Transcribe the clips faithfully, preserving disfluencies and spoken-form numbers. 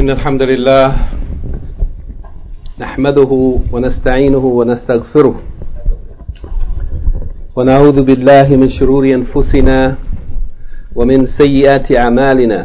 إن الحمد لله نحمده ونستعينه ونستغفره ونعوذ بالله من شرور أنفسنا ومن سيئات أعمالنا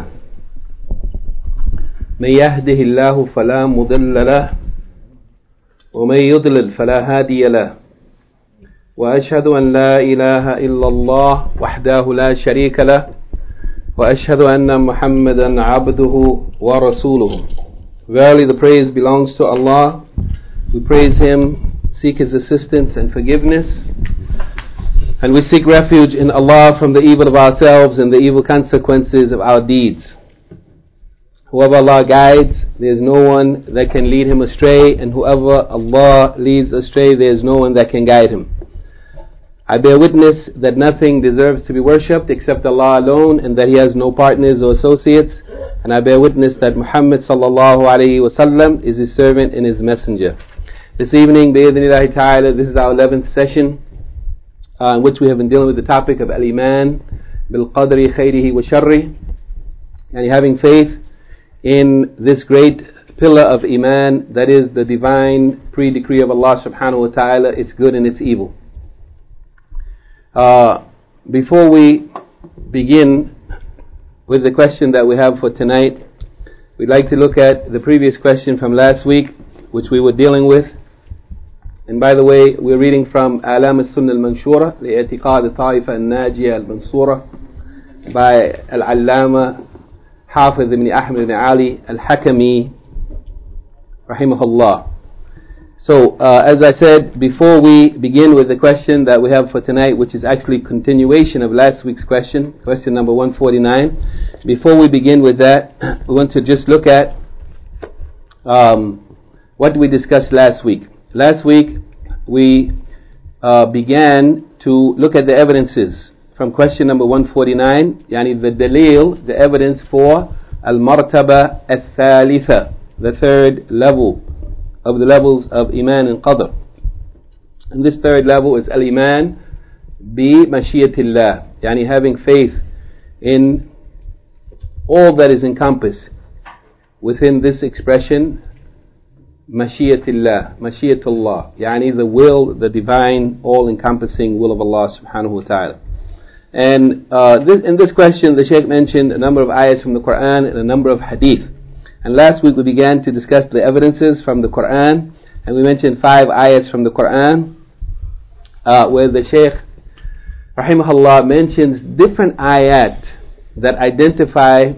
من يهده الله فلا مضل له ومن يضلل فلا هادي له وأشهد أن لا إله إلا الله وحده لا شريك له وأشهد أن محمدا عبده ورسوله. Verily the praise belongs to Allah. We praise Him, seek His assistance and forgiveness, and we seek refuge in Allah from the evil of ourselves and the evil consequences of our deeds. Whoever Allah guides, there is no one that can lead him astray, and whoever Allah leads astray, there is no one that can guide him. I bear witness that nothing deserves to be worshipped except Allah alone, and that He has no partners or associates. And I bear witness that Muhammad sallallahu alayhi wa sallam is His servant and His messenger. This evening, bi'idhnillahi ta'ala, this is our eleventh session, uh, in which we have been dealing with the topic of al-iman bil-qadri khayrihi wa sharri, and having faith in this great pillar of iman, that is the divine pre-decree of Allah subhanahu wa ta'ala, its good and its evil. Uh, before we begin with the question that we have for tonight, we'd like to look at the previous question from last week, which we were dealing with. And by the way, we're reading from Alam al-Sunnah al-Manshura, li'atiqad al-Ta'ifa al-Najiyah al-Mansura, by Al-Allama Hafiz ibn Ahmad ibn Ali al-Hakami, rahimahullah. So, uh, as I said, before we begin with the question that we have for tonight, which is actually continuation of last week's question, question number one forty-nine, before we begin with that, we want to just look at um, what we discussed last week. Last week, we uh, began to look at the evidences from question number one forty-nine, yani the dalil, the evidence for al-martaba al-thalitha, the third level of the levels of Iman and Qadr. And this third level is Al-Iman bi Mashiyatillah, yani having faith in all that is encompassed within this expression, Mashiyatillah, Mashiyatullah, yani the will, the divine, all-encompassing will of Allah subhanahu wa ta'ala. And uh, this, in this question, the Shaykh mentioned a number of ayahs from the Quran and a number of hadith. And last week we began to discuss the evidences from the Quran, and we mentioned five ayats from the Quran, uh, where the Shaykh, rahimahullah, mentions different ayat that identify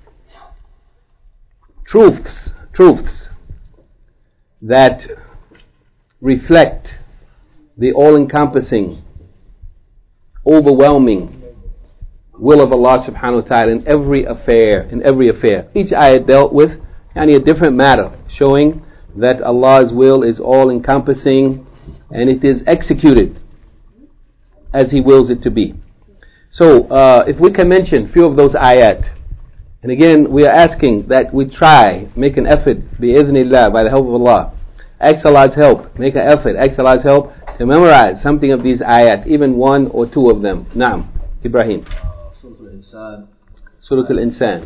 truths, truths that reflect the all-encompassing, overwhelming will of Allah subhanahu wa ta'ala in every affair, in every affair. Each ayat dealt with yani a different matter, showing that Allah's will is all encompassing and it is executed as He wills it to be. So, uh, if we can mention a few of those ayat, and again we are asking that we try, make an effort, bi-idhnillah, by the help of Allah, ask Allah's help, make an effort, ask Allah's help to memorize something of these ayat, even one or two of them. Naam, Ibrahim. Surah Al-Insan.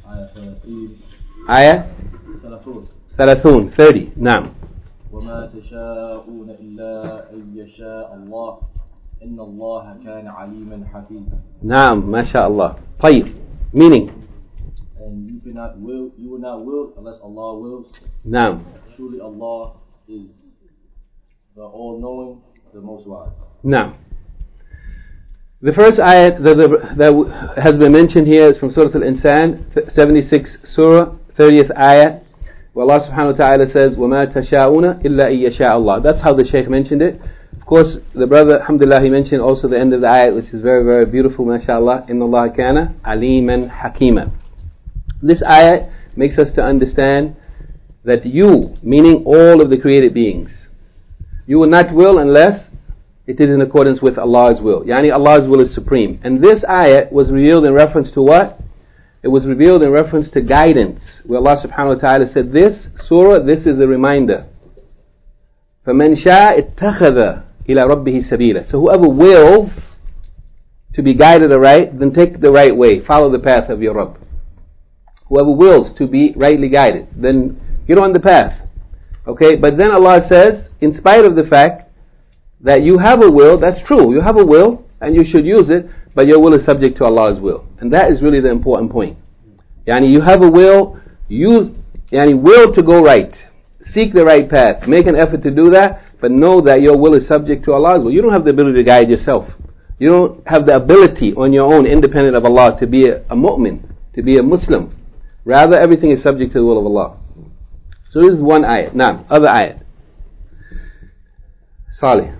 Ayah ثلاثون, thirty. نعم. وما تشاءون إلا أن يشاء الله إن الله كان عليما حكيما. نعم, ما شاء الله. طيب. Meaning? And you cannot will, you will not will unless Allah wills. نعم. Surely Allah is the all-knowing, the most wise. نعم. The first ayat that, that has been mentioned here is from Surah Al-Insan, seventy-sixth Surah, thirtieth ayat, where Allah subhanahu wa ta'ala says, وَمَا تَشَاءُونَ إِلَّا إِن يَشَاءَ اللَّهُ. That's how the Shaykh mentioned it. Of course, the brother, alhamdulillah, he mentioned also the end of the ayat, which is very, very beautiful, mashallah. إِنَّ اللَّهَ كَانَ عَلِيمًا حَكِيمًا. This ayat makes us to understand that you, meaning all of the created beings, you will not will unless it is in accordance with Allah's will. Yani Allah's will is supreme. And this ayat was revealed in reference to what? It was revealed in reference to guidance, where Allah subhanahu wa ta'ala said, this surah, this is a reminder. فَمَنْ شَاءَ اتَّخَذَ إِلَى رَبِّهِ سَبِيلًا. So whoever wills to be guided aright, then take the right way, follow the path of your Rabb. whoever wills to be rightly guided, then get on the path. Okay, but then Allah says, in spite of the fact that you have a will, that's true, you have a will and you should use it, but your will is subject to Allah's will. And that is really the important point. Yani you have a will, use, yani will to go right, seek the right path, make an effort to do that, but know that your will is subject to Allah's will. You don't have the ability to guide yourself. You don't have the ability on your own, independent of Allah, to be a, a mu'min, to be a Muslim. Rather, everything is subject to the will of Allah. So this is one ayat. Now, other ayat. Salih.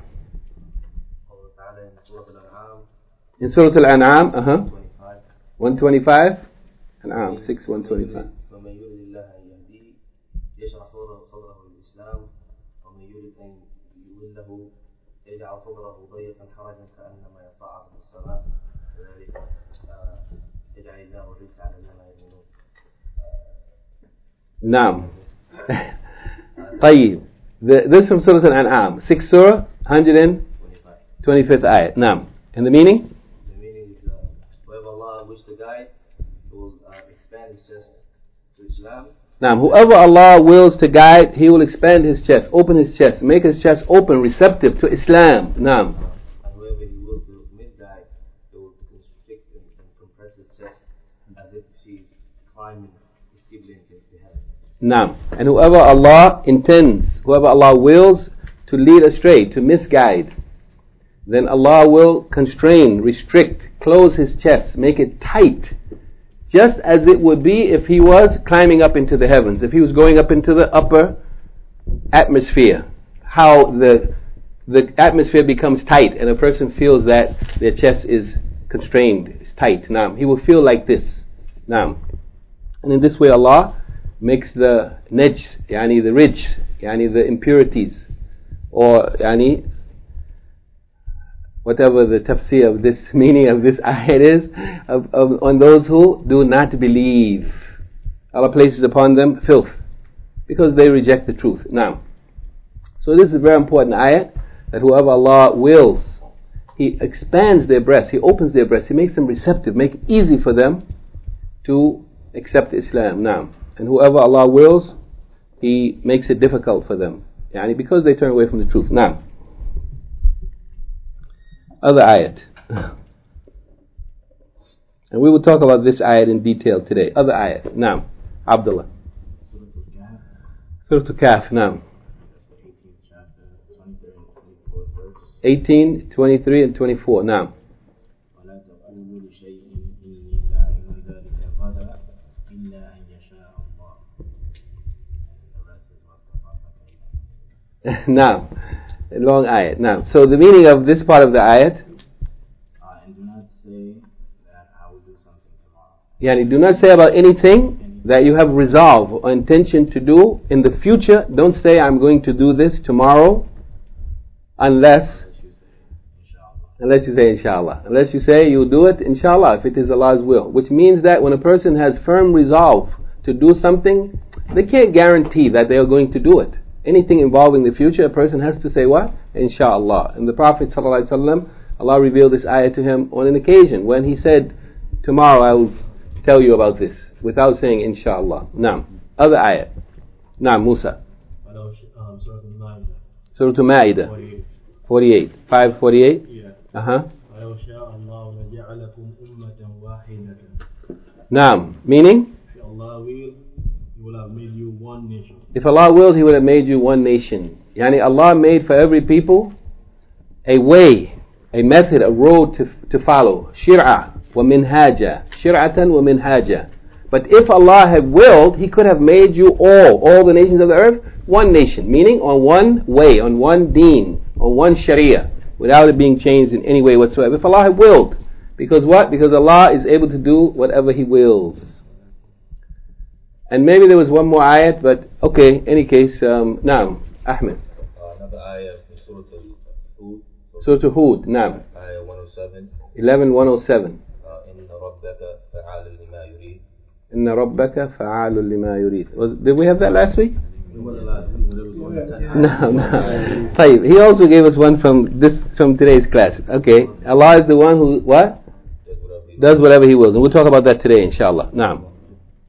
In Surah Al-An'am, uh-huh. one twenty-five. An'am, six, one twenty-five. يجعل صدره ضيقا حرجا كأنما يصعد في السماء كذلك يجعل الله الرجس على الذين يؤمنون. نعم. طيب. This from Surah Al-An'am, sixth surah, one twenty-fifth ayat. Naam. And the meaning? The meaning is uh, whoever Allah wishes to guide, He will uh, expand his chest to Islam. Now, whoever Allah wills to guide, He will expand his chest, open his chest, make his chest open, receptive to Islam. Now, and whoever He wills to misguide, He will constrict and, and compress his chest as if she's climbing the siblings into the heavens. Now, and whoever Allah intends, whoever Allah wills to lead astray, to misguide, then Allah will constrain, restrict, close his chest, make it tight, just as it would be if he was climbing up into the heavens, if he was going up into the upper atmosphere. How the the atmosphere becomes tight and a person feels that their chest is constrained, it's tight. Now, he will feel like this. Now, and in this way Allah makes the nejs, yani the rich, yani the impurities, or yani whatever the tafsir of this meaning of this ayat is, of, of, on those who do not believe. Allah places upon them filth, because they reject the truth. Now, so this is a very important ayat, that whoever Allah wills, He expands their breasts, He opens their breasts, He makes them receptive, make it easy for them to accept Islam. Now, and whoever Allah wills, He makes it difficult for them, yani because they turn away from the truth. Now, other ayat. And we will talk about this ayat in detail today. Other ayat. Now, Abdullah. Surah Al-Kahf. Now. eighteen, twenty-three and twenty-four. Now. Now. Long ayat. Now, so the meaning of this part of the ayat, uh, and do not say that I will do something tomorrow. Yani, do not say about anything that you have resolve or intention to do in the future. Don't say I'm going to do this tomorrow, unless unless you say inshallah. Unless you say you'll do it inshallah if it is Allah's will. Which means that when a person has firm resolve to do something, they can't guarantee that they are going to do it. Anything involving the future, a person has to say what? Inshallah. And the Prophet ﷺ, Allah revealed this ayah to him on an occasion when he said, tomorrow I will tell you about this, without saying inshallah. Now, other ayah. Now, Musa. Surah Al-Ma'idah. forty-eight. five forty-eight? Yeah. Uh-huh. Now, meaning? If Allah will, He will have made you one nation. If Allah willed, He would have made you one nation. Yani Allah made for every people a way, a method, a road to to follow. Shir'ah wa minhaja. Shir'atan wa minhaja. But if Allah had willed, He could have made you all, all the nations of the earth, one nation. Meaning on one way, on one deen, on one sharia, without it being changed in any way whatsoever. If Allah had willed. Because what? Because Allah is able to do whatever He wills. And maybe there was one more ayat, but okay, any case, um, Naam, Ahmed. Uh, another ayat in Surah Hud. Surah Hud, Naam. Ayah one oh seven. eleven one oh seven. إن ربك فعال لما يريد. إن ربك فعال لما يريد. Did we have that last week? It wasn't last week, but it was one time. No, no. طيب, he also gave us one from this, from today's class. Okay, Allah is the one who, what? Does whatever He wills. And we'll talk about that today, inshallah. Naam.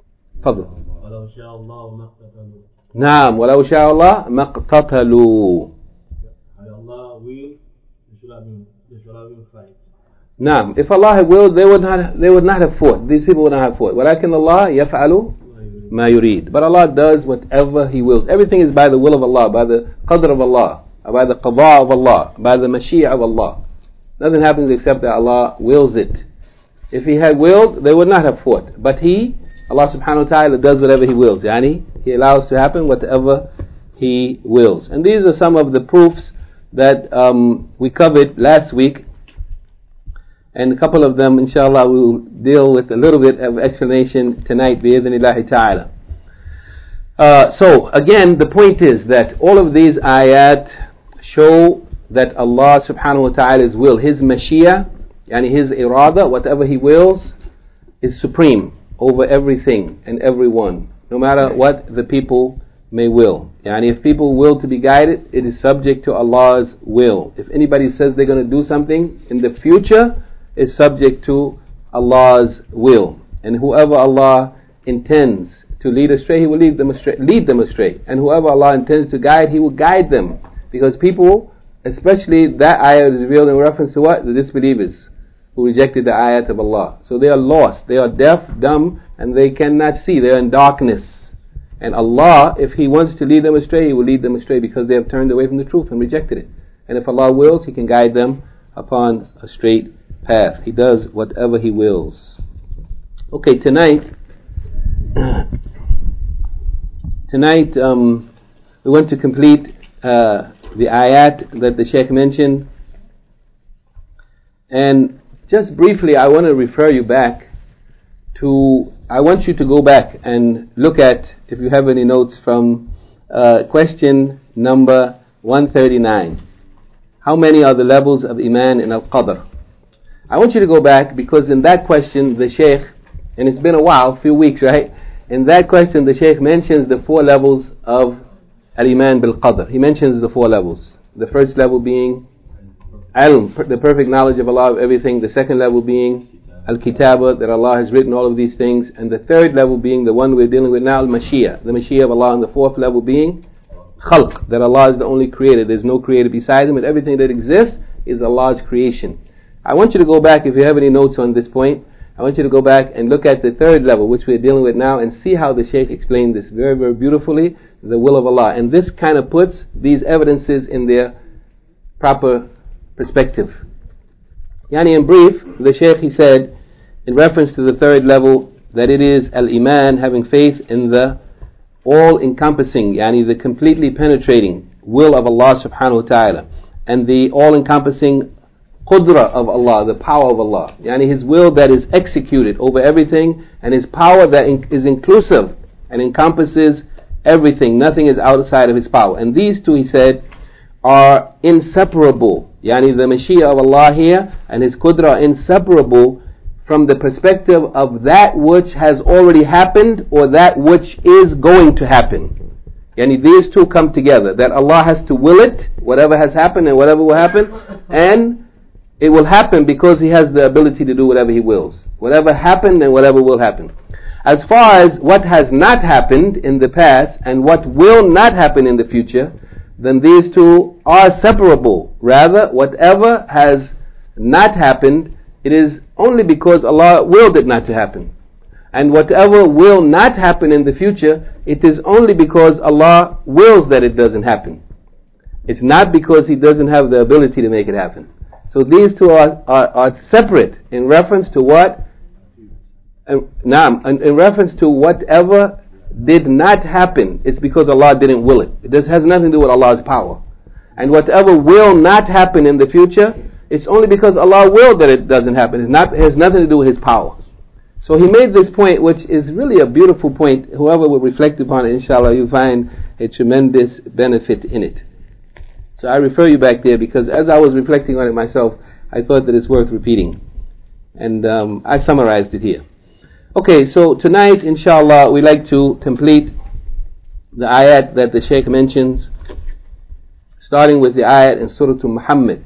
تفضل. ولو شاء الله ما اقتتلوا. نعم ولو شاء الله ما اقتتلوا. Allah will, they should have been, they should have been fight. نعم, if Allah had willed, they would not, they would not have fought. These people would not have fought. ولكن الله يفعل ما يريد. But Allah does whatever He wills. Everything is by the will of Allah, by the qadr of Allah, by the qada of Allah, by the mashia of Allah. Nothing happens except that Allah wills it. If He had willed, they would not have fought. But He, Allah subhanahu wa ta'ala, does whatever He wills. Yani, He allows to happen whatever He wills. And these are some of the proofs that um, we covered last week. And a couple of them, inshallah, we will deal with a little bit of explanation tonight, bi-idhnillahi ta'ala. Uh, so, again, the point is that all of these ayat show that Allah subhanahu wa ta'ala's will, His mashia, yani His irada, whatever He wills, is supreme over everything and everyone, no matter what the people may will. Yani if people will to be guided, it is subject to Allah's will. If anybody says they're going to do something in the future, is subject to Allah's will. And whoever Allah intends to lead astray, He will lead them astray, lead them astray. And whoever Allah intends to guide, He will guide them. Because people, especially that ayat is revealed in reference to what? The disbelievers who rejected the ayat of Allah. So they are lost, they are deaf, dumb, and they cannot see, they are in darkness. And Allah, if He wants to lead them astray, He will lead them astray because they have turned away from the truth and rejected it. And if Allah wills, He can guide them upon a straight path. He does whatever He wills. Okay, tonight, tonight um, we want to complete uh, the ayat that the Shaykh mentioned. And just briefly, I want to refer you back to, I want you to go back and look at, if you have any notes, from uh, question number one thirty-nine. How many are the levels of Iman in Al-Qadr? I want you to go back because in that question the Shaykh, and it's been a while, a few weeks, right? In that question the Shaykh mentions the four levels of Al-Iman bil-Qadr. He mentions the four levels. The first level being Ilm, the perfect knowledge of Allah of everything. The second level being Al-Kitaba, that Allah has written all of these things. And the third level being the one we're dealing with now, Al-Mashia, the Mashia of Allah. And the fourth level being Khalq, that Allah is the only creator. There's no creator beside Him, and everything that exists is Allah's creation. I want you to go back, if you have any notes on this point, I want you to go back and look at the third level, which we're dealing with now, and see how the Shaykh explained this very, very beautifully, the will of Allah. And this kind of puts these evidences in their proper perspective. Yani in brief, the Shaykh, he said, in reference to the third level, that it is al-Iman, having faith in the all-encompassing, yani the completely penetrating will of Allah subhanahu wa ta'ala, and the all-encompassing Qudra of Allah, the power of Allah. Yani His will that is executed over everything, and His power that in, is inclusive and encompasses everything. Nothing is outside of His power. And these two, he said, are inseparable. Yani the Mashia of Allah here and His Qudra are inseparable from the perspective of that which has already happened or that which is going to happen. Yani these two come together. That Allah has to will it, whatever has happened and whatever will happen, and it will happen because He has the ability to do whatever He wills. Whatever happened and whatever will happen. As far as what has not happened in the past and what will not happen in the future, then these two are separable. Rather, whatever has not happened, it is only because Allah willed it not to happen. And whatever will not happen in the future, it is only because Allah wills that it doesn't happen. It's not because He doesn't have the ability to make it happen. So these two are, are, are separate in reference to what? Naam, in, in reference to whatever did not happen, it's because Allah didn't will it. This has nothing to do with Allah's power. And whatever will not happen in the future, it's only because Allah willed that it doesn't happen. It's not, it has nothing to do with His power. So he made this point, which is really a beautiful point. Whoever will reflect upon it, inshallah, you'll find a tremendous benefit in it. So I refer you back there because as I was reflecting on it myself, I thought that it's worth repeating. And um, I summarized it here. Okay, so tonight, inshallah, we like to complete the ayat that the Shaykh mentions, starting with the ayat in Surah Muhammad,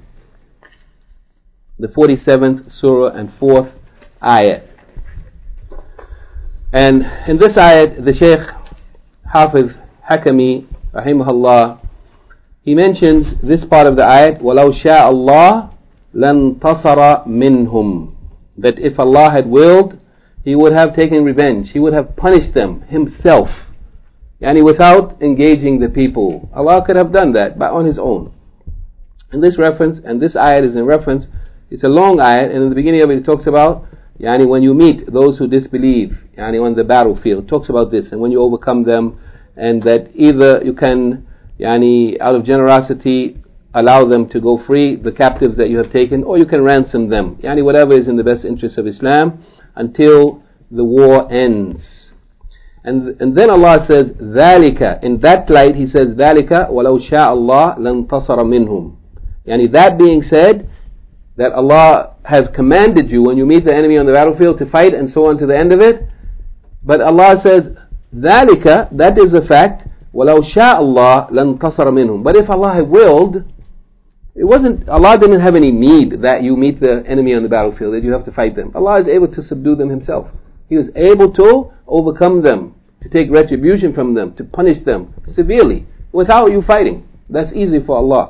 the forty-seventh surah and fourth ayat. And in this ayat, the Shaykh Hafiz Hakami, rahimahullah, he mentions this part of the ayat, وَلَوْ شَاءَ اللَّهُ لَانْتَصَرَ مِنْهُمْ, that if Allah had willed, He would have taken revenge, He would have punished them Himself, yani without engaging the people. Allah could have done that by on His own. In this reference, and this ayat is in reference, it's a long ayat, and in the beginning of it, it talks about yani when you meet those who disbelieve, yani on the battlefield, it talks about this, and when you overcome them, and that either you can, yani out of generosity, allow them to go free, the captives that you have taken, or you can ransom them, yani whatever is in the best interest of Islam, until the war ends. And and then Allah says, ذَلِكَ, in that light He says, ذَلِكَ وَلَوْ شَاءَ اللَّهُ لَانْتَصَرَ مِنْهُمْ. Yani that being said, that Allah has commanded you when you meet the enemy on the battlefield to fight and so on to the end of it. But Allah says, ذَلِكَ, that is the fact, وَلَوْ شَاءَ اللَّهُ لَانْتَصَرَ مِنْهُمْ. But if Allah had willed, it wasn't, Allah didn't have any need that you meet the enemy on the battlefield, that you have to fight them. Allah is able to subdue them Himself. He was able to overcome them, to take retribution from them, to punish them severely, without you fighting. That's easy for Allah.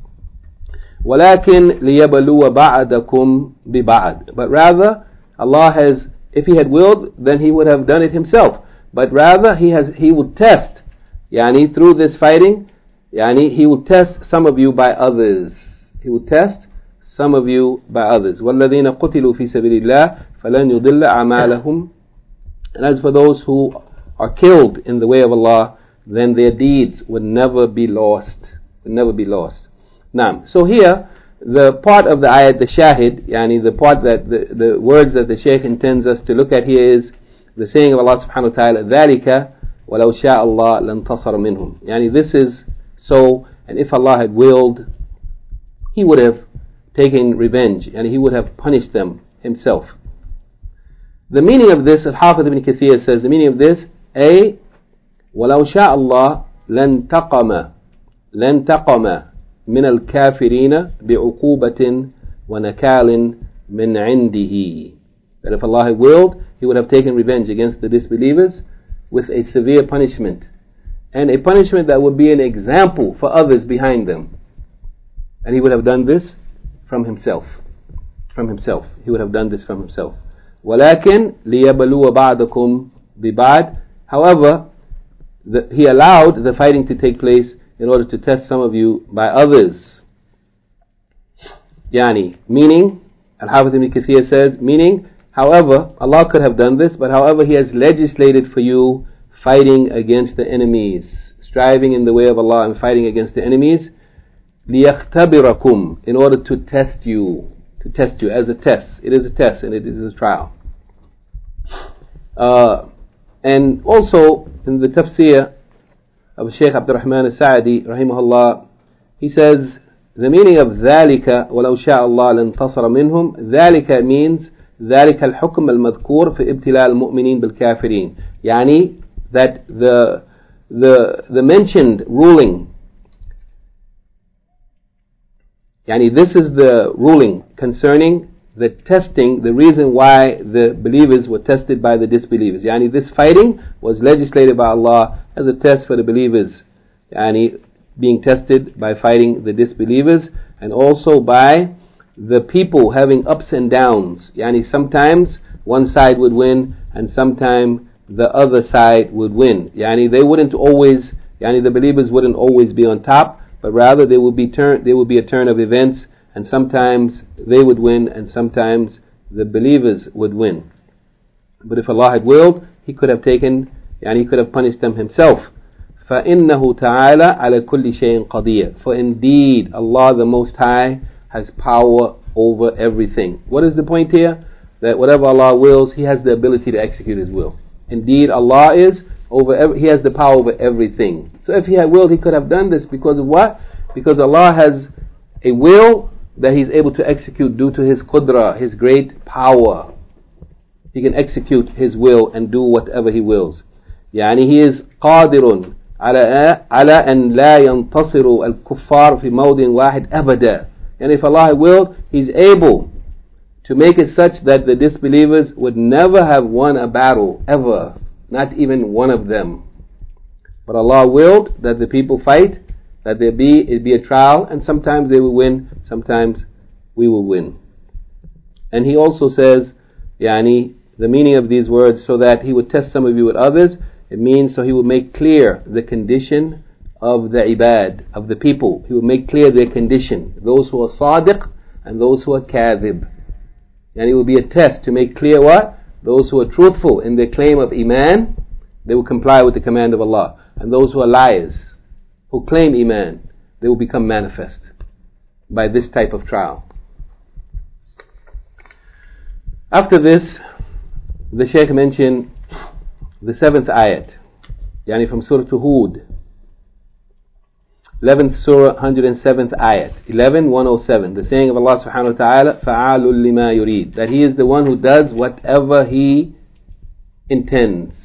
وَلَكِنْ لِيَبَلُوَ بَعْدَكُمْ بِبَعْدٍ. But rather, Allah has, if He had willed, then He would have done it Himself. But rather, He has, He would test, yani through this fighting, yani He will test some of you by others. He will test some of you by others. وَالَّذِينَ قُتِلُوا فِي سَبِيلِ اللَّهِ فَلَنْ يُضِلَّ أَعْمَالَهُمْ. And as for those who are killed in the way of Allah, then their deeds would never be lost. Would never be lost. Now, so here, the part of the ayat, the shahid, yani the part that, the, the words that the Shaykh intends us to look at here is the saying of Allah subhanahu wa ta'ala, ذَلِكَ وَلَوْ شَاءَ اللَّهُ لَانْتَصَرَ مِنْهُمْ. Yani this is so, and if Allah had willed, He would have taken revenge, and He would have punished them Himself. The meaning of this, Al-Hafiz ibn Kathir says, the meaning of this, A, وَلَوْ شَاءَ اللَّهُ لَانْتَقَمَ لَانْتَقَمَ من الكافرين بعقوبة ونكال من عنده. That if Allah had willed, He would have taken revenge against the disbelievers with a severe punishment, and a punishment that would be an example for others behind them. And He would have done this from Himself. From Himself. He would have done this from Himself. ولكن ليبلو بعضكم ببعض. However, the, He allowed the fighting to take place in order to test some of you by others. Yani, meaning, Al-Hafiz ibn Kathir says, meaning, however, Allah could have done this, but however He has legislated for you fighting against the enemies, striving in the way of Allah and fighting against the enemies, لِيَخْتَبِرَكُمْ, in order to test you, to test you as a test. It is a test and it is a trial. Uh, and also, in the tafsir of Shaykh Abdul Rahman al-Sa'di, rahimahullah, he says, the meaning of ذَلِكَ وَلَوْ شَاءَ اللَّهُ لَانْتَصَرَ مِنْهُمْ, ذَلِكَ means ذَلِكَ الْحُكْمَ الْمَذْكُورِ فِي ابْتِلَاءِ الْمُؤْمِنِينَ بِالْكَافِرِينَ. Yani, that the, the, the mentioned ruling, yani this is the ruling concerning the testing, the reason why the believers were tested by the disbelievers. Yani this fighting was legislated by Allah as a test for the believers, yani being tested by fighting the disbelievers, and also by the people having ups and downs. Yani sometimes one side would win and sometimes the other side would win. Yani they wouldn't always, yani the believers wouldn't always be on top, but rather there would be turn, there would be a turn of events, and sometimes they would win and sometimes the believers would win. But if Allah had willed, He could have taken, and He could have punished them Himself. فَإِنَّهُ تَعَالَى عَلَى كُلِّ شَيْءٍ قَدِيرٌ. For indeed, Allah the Most High has power over everything. What is the point here? That whatever Allah wills, He has the ability to execute His will. Indeed, Allah is over every, He has the power over everything. So if He had willed, He could have done this because of what? Because Allah has a will that He's able to execute due to His qudra, His great power. He can execute His will and do whatever He wills. يعني He is قادر على على أن لا ينتصر الكفار في موضع واحد أبدا. And if Allah willed, He's able to make it such that the disbelievers would never have won a battle, ever, not even one of them. But Allah willed that the people fight, that there be, it be a trial, and sometimes they will win, sometimes we will win. And He also says, yani, the meaning of these words, so that He would test some of you with others, it means so He will make clear the condition of the ibad, of the people. He will make clear their condition, those who are sadiq and those who are kadhib. And it will be a test to make clear what? Those who are truthful in their claim of iman, they will comply with the command of Allah. And those who are liars, who claim iman, they will become manifest by this type of trial. After this, the Shaykh mentioned the seventh ayat, yani from Surah Hud, eleventh Surah, one hundred seventh ayat, eleven one oh seven, the saying of Allah subhanahu wa ta'ala, فَعَالٌ لِمَا يُرِيد, that He is the one who does whatever He intends.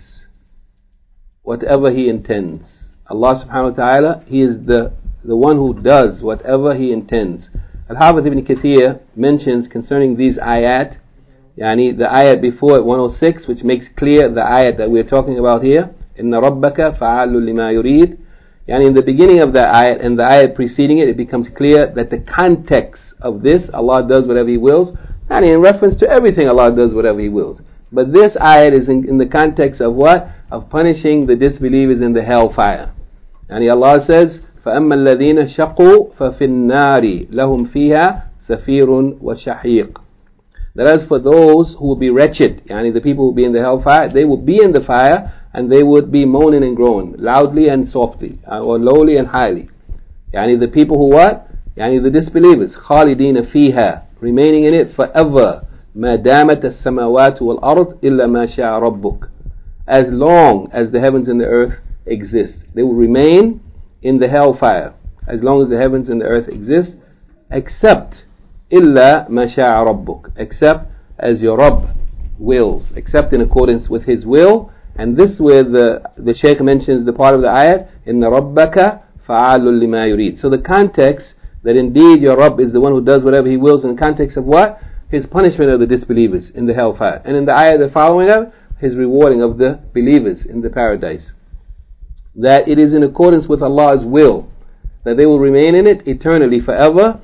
Whatever He intends. Allah subhanahu wa ta'ala, He is the, the one who does whatever He intends. Al-Hafiz ibn Kathir mentions concerning these ayat, yani the ayat before it, one oh six, which makes clear the ayat that we are talking about here, إِنَّ رَبَّكَ فَعَالٌ لِمَا يُرِيد. Yani in the beginning of the ayat and the ayat preceding it, it becomes clear that the context of this, Allah does whatever He wills, and in reference to everything Allah does whatever He wills. But this ayat is in, in the context of what? Of punishing the disbelievers in the hellfire. And Allah says, فَأَمَّا الَّذِينَ شَقُوا فَفِي النَّارِ لَهُمْ فِيهَا سَفِيرٌ وَشَحِيقٌ. That as for those who will be wretched, yani the people who will be in the hellfire, they will be in the fire and they would be moaning and groaning, loudly and softly, or lowly and highly. Yani the people who what? Yani the disbelievers, خَالِدِينَ فِيهَا, remaining in it forever. مَا دَامَتَ السَّمَاوَاتُ وَالْأَرْضِ إِلَّا مَا شَاءَ رَبُّكَ. As long as the heavens and the earth exist, they will remain in the hellfire as long as the heavens and the earth exist, except إِلَّا مَا شَاءَ رَبُّكَ, except as your Rabb wills, except in accordance with His will. And this is where the, the Shaykh mentions the part of the ayat, إِنَّ رَبَّكَ فَعَالٌ لِمَا يُرِيد. So the context that indeed your Rabb is the one who does whatever He wills, in the context of what? His punishment of the disbelievers in the hellfire. And in the ayat the following of, His rewarding of the believers in the paradise. That it is in accordance with Allah's will, that they will remain in it eternally, forever,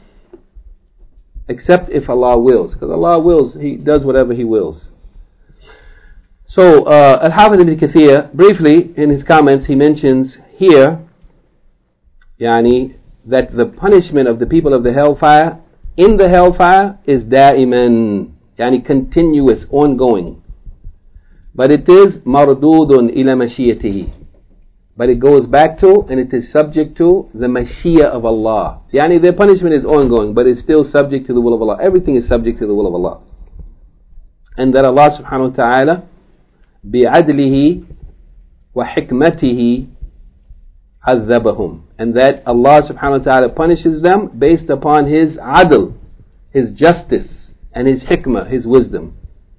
except if Allah wills. Because Allah wills, He does whatever He wills. So, uh, Al-Hafiz ibn Kathir, briefly, in his comments, he mentions here, yani, that the punishment of the people of the hellfire, in the hellfire, is da'iman, yani continuous, ongoing. But it is mardudun ila mashiyatihi. But it goes back to, and it is subject to, the mashiyah of Allah. Yani their punishment is ongoing, but it's still subject to the will of Allah. Everything is subject to the will of Allah. And that Allah subhanahu wa ta'ala, bi'adlihi wa hikmatihi azabahum. And that Allah subhanahu wa ta'ala punishes them based upon His adl, His justice, and His hikmah, His wisdom.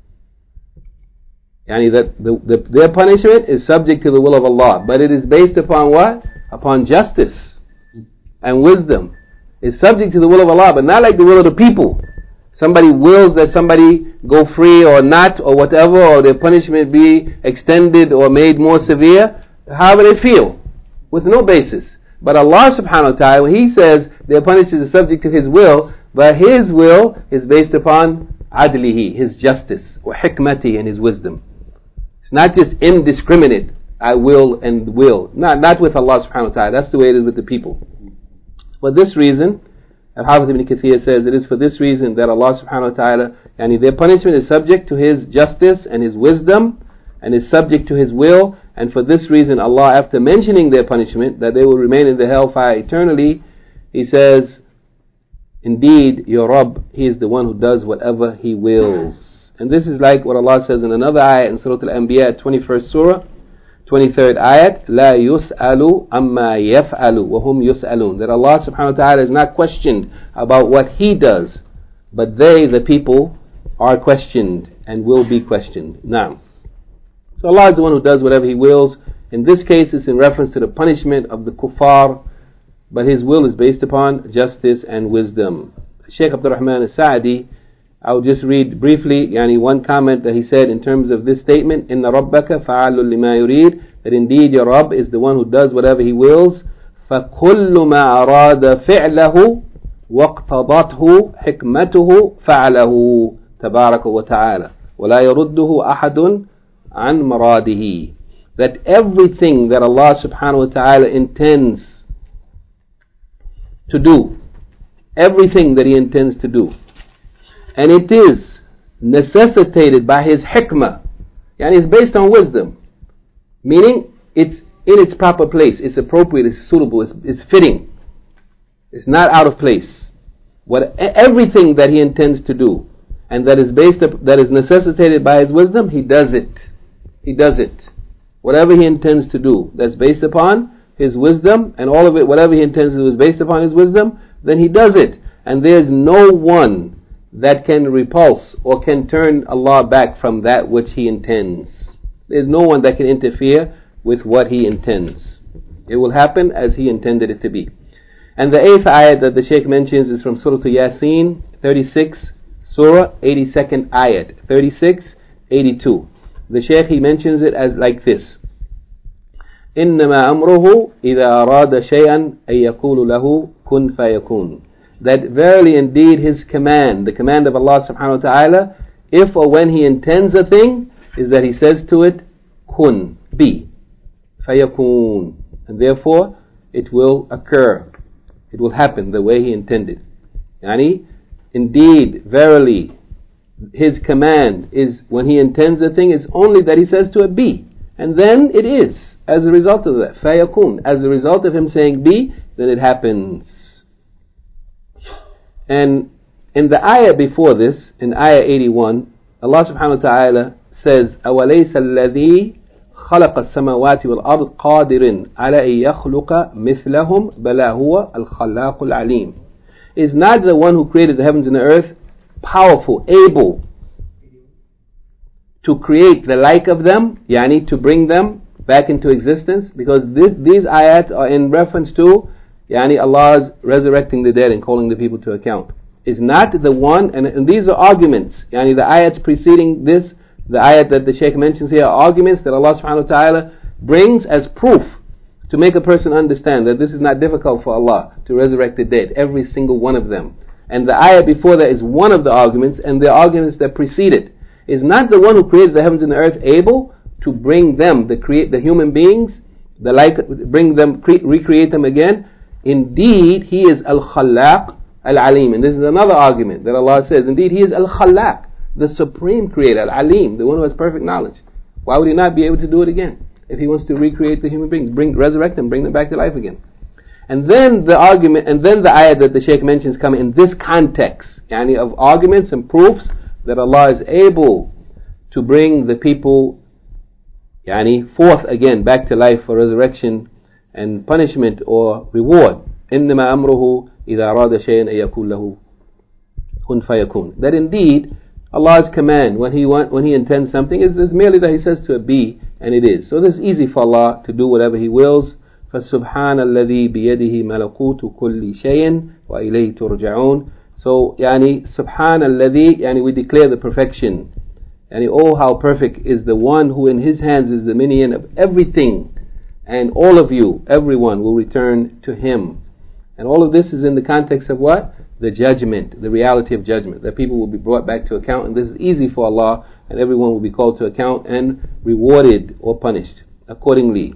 Yani that the, the, their punishment is subject to the will of Allah, but it is based upon what? Upon justice and wisdom. It's subject to the will of Allah, but not like the will of the people. Somebody wills that somebody go free or not, or whatever, or their punishment be extended or made more severe, however they feel, with no basis. But Allah subhanahu wa ta'ala, when He says their punishment is subject to His will, but His will is based upon adlihi, His justice, or hikmati, and His wisdom. It's not just indiscriminate, I will and will. Not, not with Allah subhanahu wa ta'ala. That's the way it is with the people. For this reason, Al-Hafiz ibn Kathir says, it is for this reason that Allah subhanahu wa ta'ala, yani their punishment is subject to His justice and His wisdom, and is subject to His will. And for this reason, Allah, after mentioning their punishment, that they will remain in the hellfire eternally, He says, indeed, your Rabb, He is the one who does whatever He wills. And this is like what Allah says in another ayat in Surah Al-Anbiya, twenty-first Surah, twenty-third ayat, لا يسأل أما يفعل وهم يسألون. That Allah subhanahu wa ta'ala is not questioned about what He does, but they, the people, are questioned and will be questioned. Now, so Allah is the one who does whatever He wills. In this case, it's in reference to the punishment of the kuffar, but His will is based upon justice and wisdom. Shaykh Abdul Rahman al-Sa'di, I'll just read briefly yani one comment that he said in terms of this statement, إِنَّ رَبَّكَ فَعَالٌ لِمَا يُرِيدُ, that indeed your Rabb is the one who does whatever he wills. فَكُلُّ مَا أَرَادَ فِعْلَهُ وَاقْتَضَتْهُ حِكْمَتُهُ فَعَلَهُ تَبَارَكَ وَتَعَالَى وَلَا يَرُدُّهُ أَحَدٌ عَنْ مَرَادِهِ. That everything that Allah subhanahu wa ta'ala intends to do, everything that he intends to do, and it is necessitated by his hikmah, and it's based on wisdom, meaning it's in its proper place, it's appropriate, it's suitable, it's, it's fitting, it's not out of place. What everything that he intends to do and that is based up, that is necessitated by his wisdom, he does it. He does it. Whatever he intends to do that's based upon his wisdom, and all of it, whatever he intends to do is based upon his wisdom, then he does it. And there's no one that can repulse or can turn Allah back from that which he intends. There's no one that can interfere with what he intends. It will happen as he intended it to be. And the eighth ayat that the Shaykh mentions is from Surah Yasin, thirty-six, Surah, eighty-second ayat, thirty-six, eighty-two. The Shaykh, he mentions it as like this: إِنَّمَا أَمْرُهُ إِذَا أَرَادَ شَيْئًا أَن يَقُولُ لَهُ كُن فَيَكُونُ. That verily indeed his command, the command of Allah subhanahu wa ta'ala, if or when he intends a thing, is that he says to it, kun, be, fayakun, and therefore it will occur, it will happen the way he intended. Yani, indeed, verily, his command is, when he intends a thing, is only that he says to it, be, and then it is, as a result of that, fayakun, as a result of him saying be, then it happens. And in the ayah before this, in ayah eighty-one, Allah subhanahu wa ta'ala says, أَوَلَيْسَ الَّذِي خَلَقَ السَّمَاوَاتِ وَالْأَرْضِ قَادِرٍ عَلَى أَن يَخْلُقَ مِثْلَهُمْ بَلَا هُوَ الْخَلَّاقُ الْعَلِيمُ. Is not the one who created the heavens and the earth powerful, able to create the like of them, yani to bring them back into existence? Because this, these ayat are in reference to yani Allah's resurrecting the dead and calling the people to account. Is not the one, and, and these are arguments, yani the ayats preceding this, the ayat that the Shaykh mentions here, are arguments that Allah subhanahu wa ta'ala brings as proof to make a person understand that this is not difficult for Allah to resurrect the dead, every single one of them. And the ayah before that is one of the arguments, and the arguments that precede it. Is not the one who created the heavens and the earth able to bring them, the create the human beings, the like, bring them, cre- recreate them again? Indeed, he is Al-Khallaq Al-Alim. And this is another argument that Allah says, indeed, he is Al-Khallaq, the supreme creator, Al-Alim, the one who has perfect knowledge. Why would he not be able to do it again? If he wants to recreate the human beings, bring, resurrect them, bring them back to life again. And then the argument, and then the ayah that the Shaykh mentions come in this context, yani of arguments and proofs that Allah is able to bring the people, yani forth again, back to life for resurrection and punishment or reward. إِنَّمَا أَمْرُهُ إِذَا أَرَادَ شَيْئًا أَن يَقُولَ لَهُ كُن فَيَكُونُ. That indeed, Allah's command, when He want, when He intends something, is, is merely that He says to it, be, and it is. So this is easy for Allah to do whatever He wills. فَسُبْحَانَ الَّذِي بِيَدِهِ مَلَكُوتُ كُلِّ شَيْءٍ وَإِلَيْهِ تُرْجَعُونَ. So, yani, Subhan alladhi, yani we declare the perfection. Yani, oh how perfect is the one who in His hands is the dominion of everything. And all of you, everyone, will return to Him. And all of this is in the context of what? The judgment, the reality of judgment. That people will be brought back to account, and this is easy for Allah, and everyone will be called to account and rewarded or punished accordingly.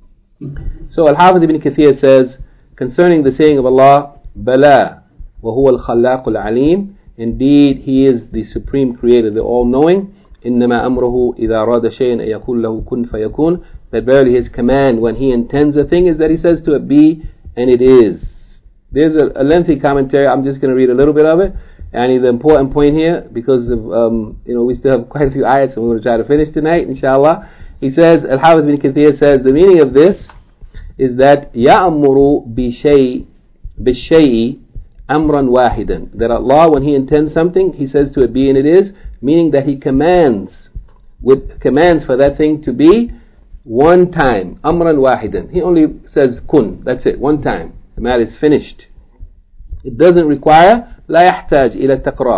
So Al-Hafiz ibn Kathir says, concerning the saying of Allah, Bala, wa huwa al-khallaq al-alim, indeed He is the supreme creator, the all-knowing. إِنَّمَا أَمْرُهُ إِذَا أَرَادَ شَيْئًا أَن يَقُولَ لَهُ كُن فَيَكُونُ. That verily His command, when He intends a thing, is that He says to it, be, and it is. There's a, a lengthy commentary, I'm just going to read a little bit of it. And the important point here, because of, um, you know, we still have quite a few ayats and we're going to try to finish tonight, inshallah. He says, Al-Hafiz ibn Kathir says, the meaning of this is that يَأْمُرُ بِشَيْءٍ بِالشَّيْءِ أَمْرًا وَاحِدًا. That Allah, when He intends something, He says to it, be, and it is, meaning that He commands, with commands for that thing to be, one time, أَمْرًا وَاحِدًا. He only says kun, that's it, one time. The matter is finished. It doesn't require لا يحتاج إلى التكرار.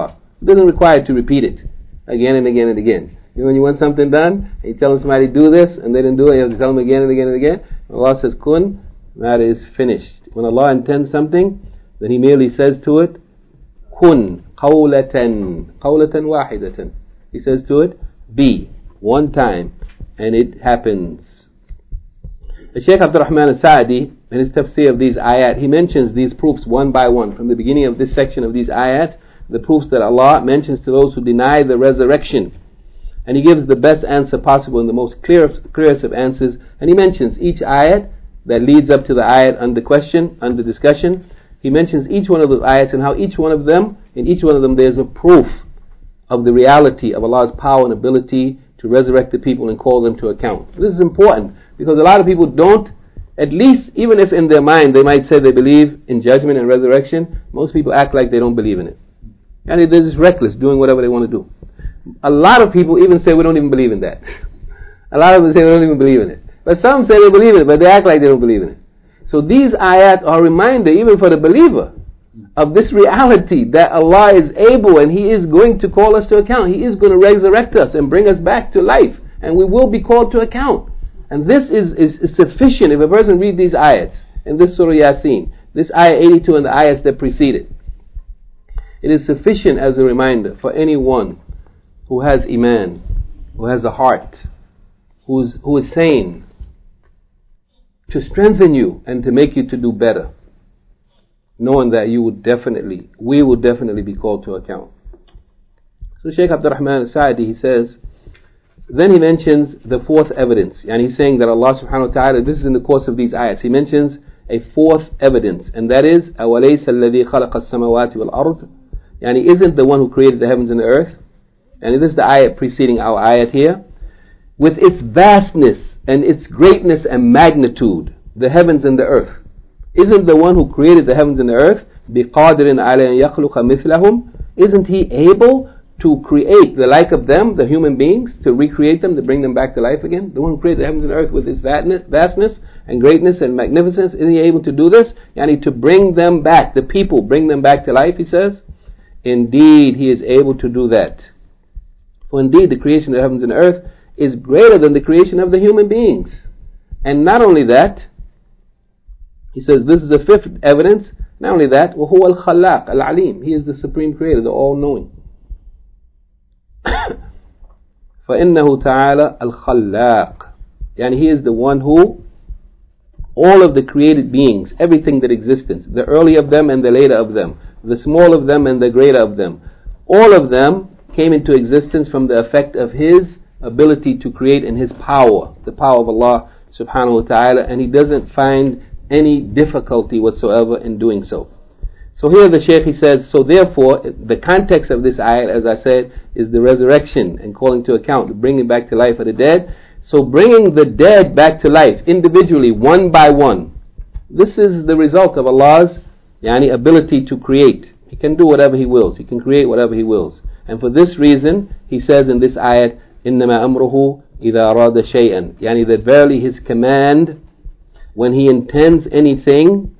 It doesn't require you to repeat it again and again and again. You know, when you want something done, and you tell somebody do this, and they didn't do it, you have to tell them again and again and again. When Allah says kun, that is finished. When Allah intends something, then He merely says to it, kun, qawlatan, qawlatan wahidatan. He says to it, be, one time, and it happens. The Shaykh Abdul Rahman al-Sa'di, in his tafsir of these ayat, he mentions these proofs one by one. From the beginning of this section of these ayat, the proofs that Allah mentions to those who deny the resurrection. And He gives the best answer possible and the most clear, clearest of answers. And He mentions each ayat that leads up to the ayat under question, under discussion. He mentions each one of those ayats and how each one of them, in each one of them there's a proof of the reality of Allah's power and ability to resurrect the people and call them to account. This is important because a lot of people don't, at least even if in their mind they might say they believe in judgment and resurrection, most people act like they don't believe in it. And they're just reckless, doing whatever they want to do. A lot of people even say we don't even believe in that. A lot of them say we don't even believe in it. But some say they believe in it, but they act like they don't believe in it. So these ayat are a reminder, even for the believer, of this reality that Allah is able and He is going to call us to account. He is going to resurrect us and bring us back to life. And we will be called to account. And this is, is, is sufficient if a person reads these ayats in this Surah Yasin, this ayah eighty-two and the ayats that precede it. It is sufficient as a reminder for anyone who has iman, who has a heart, who's, who is sane, to strengthen you and to make you to do better, knowing that you would definitely, we will definitely be called to account. So Shaykh Abdul Rahman al-Sa'di, he says, then he mentions the fourth evidence, and he's saying that Allah subhanahu wa ta'ala, this is in the course of these ayats, he mentions a fourth evidence, and that is, أَوَلَيْسَ الَّذِي خَلَقَ السَّمَوَاتِ وَالْأَرْضِ, yani isn't the one who created the heavens and the earth, and this is the ayat preceding our ayat here, with its vastness and its greatness and magnitude, the heavens and the earth. Isn't the one who created the heavens and the earth بِقَادِرٍ عَلَى أَن يَخْلُقَ مِثْلَهُم? Isn't He able to create the like of them, the human beings, to recreate them, to bring them back to life again? The one who created the heavens and the earth with its vastness and greatness and magnificence, isn't He able to do this? Yani to bring them back, the people, bring them back to life, he says. Indeed, He is able to do that. For indeed, the creation of the heavens and the earth is greater than the creation of the human beings. And not only that, he says this is the fifth evidence, not only that, وَهُوَ الْخَلَّاقُ الْعَلِيمُ, He is the supreme creator, the all-knowing. فَإِنَّهُ تَعَالَى الْخَلَّاقُ, yani He is the one who, all of the created beings, everything that exists, the early of them and the later of them, the small of them and the greater of them, all of them came into existence from the effect of His ability to create and His power, the power of Allah subhanahu wa ta'ala, and He doesn't find any difficulty whatsoever in doing so. So here the Shaykh, he says, so therefore, the context of this ayat, as I said, is the resurrection and calling to account, the bringing back to life of the dead. So bringing the dead back to life individually, one by one, this is the result of Allah's yani, ability to create. He can do whatever He wills. He can create whatever He wills. And for this reason, he says in this ayat, إِنَّمَا أَمْرُهُ إِذَا أَرَادَ شَيْئًا, yani that verily His command, when He intends anything,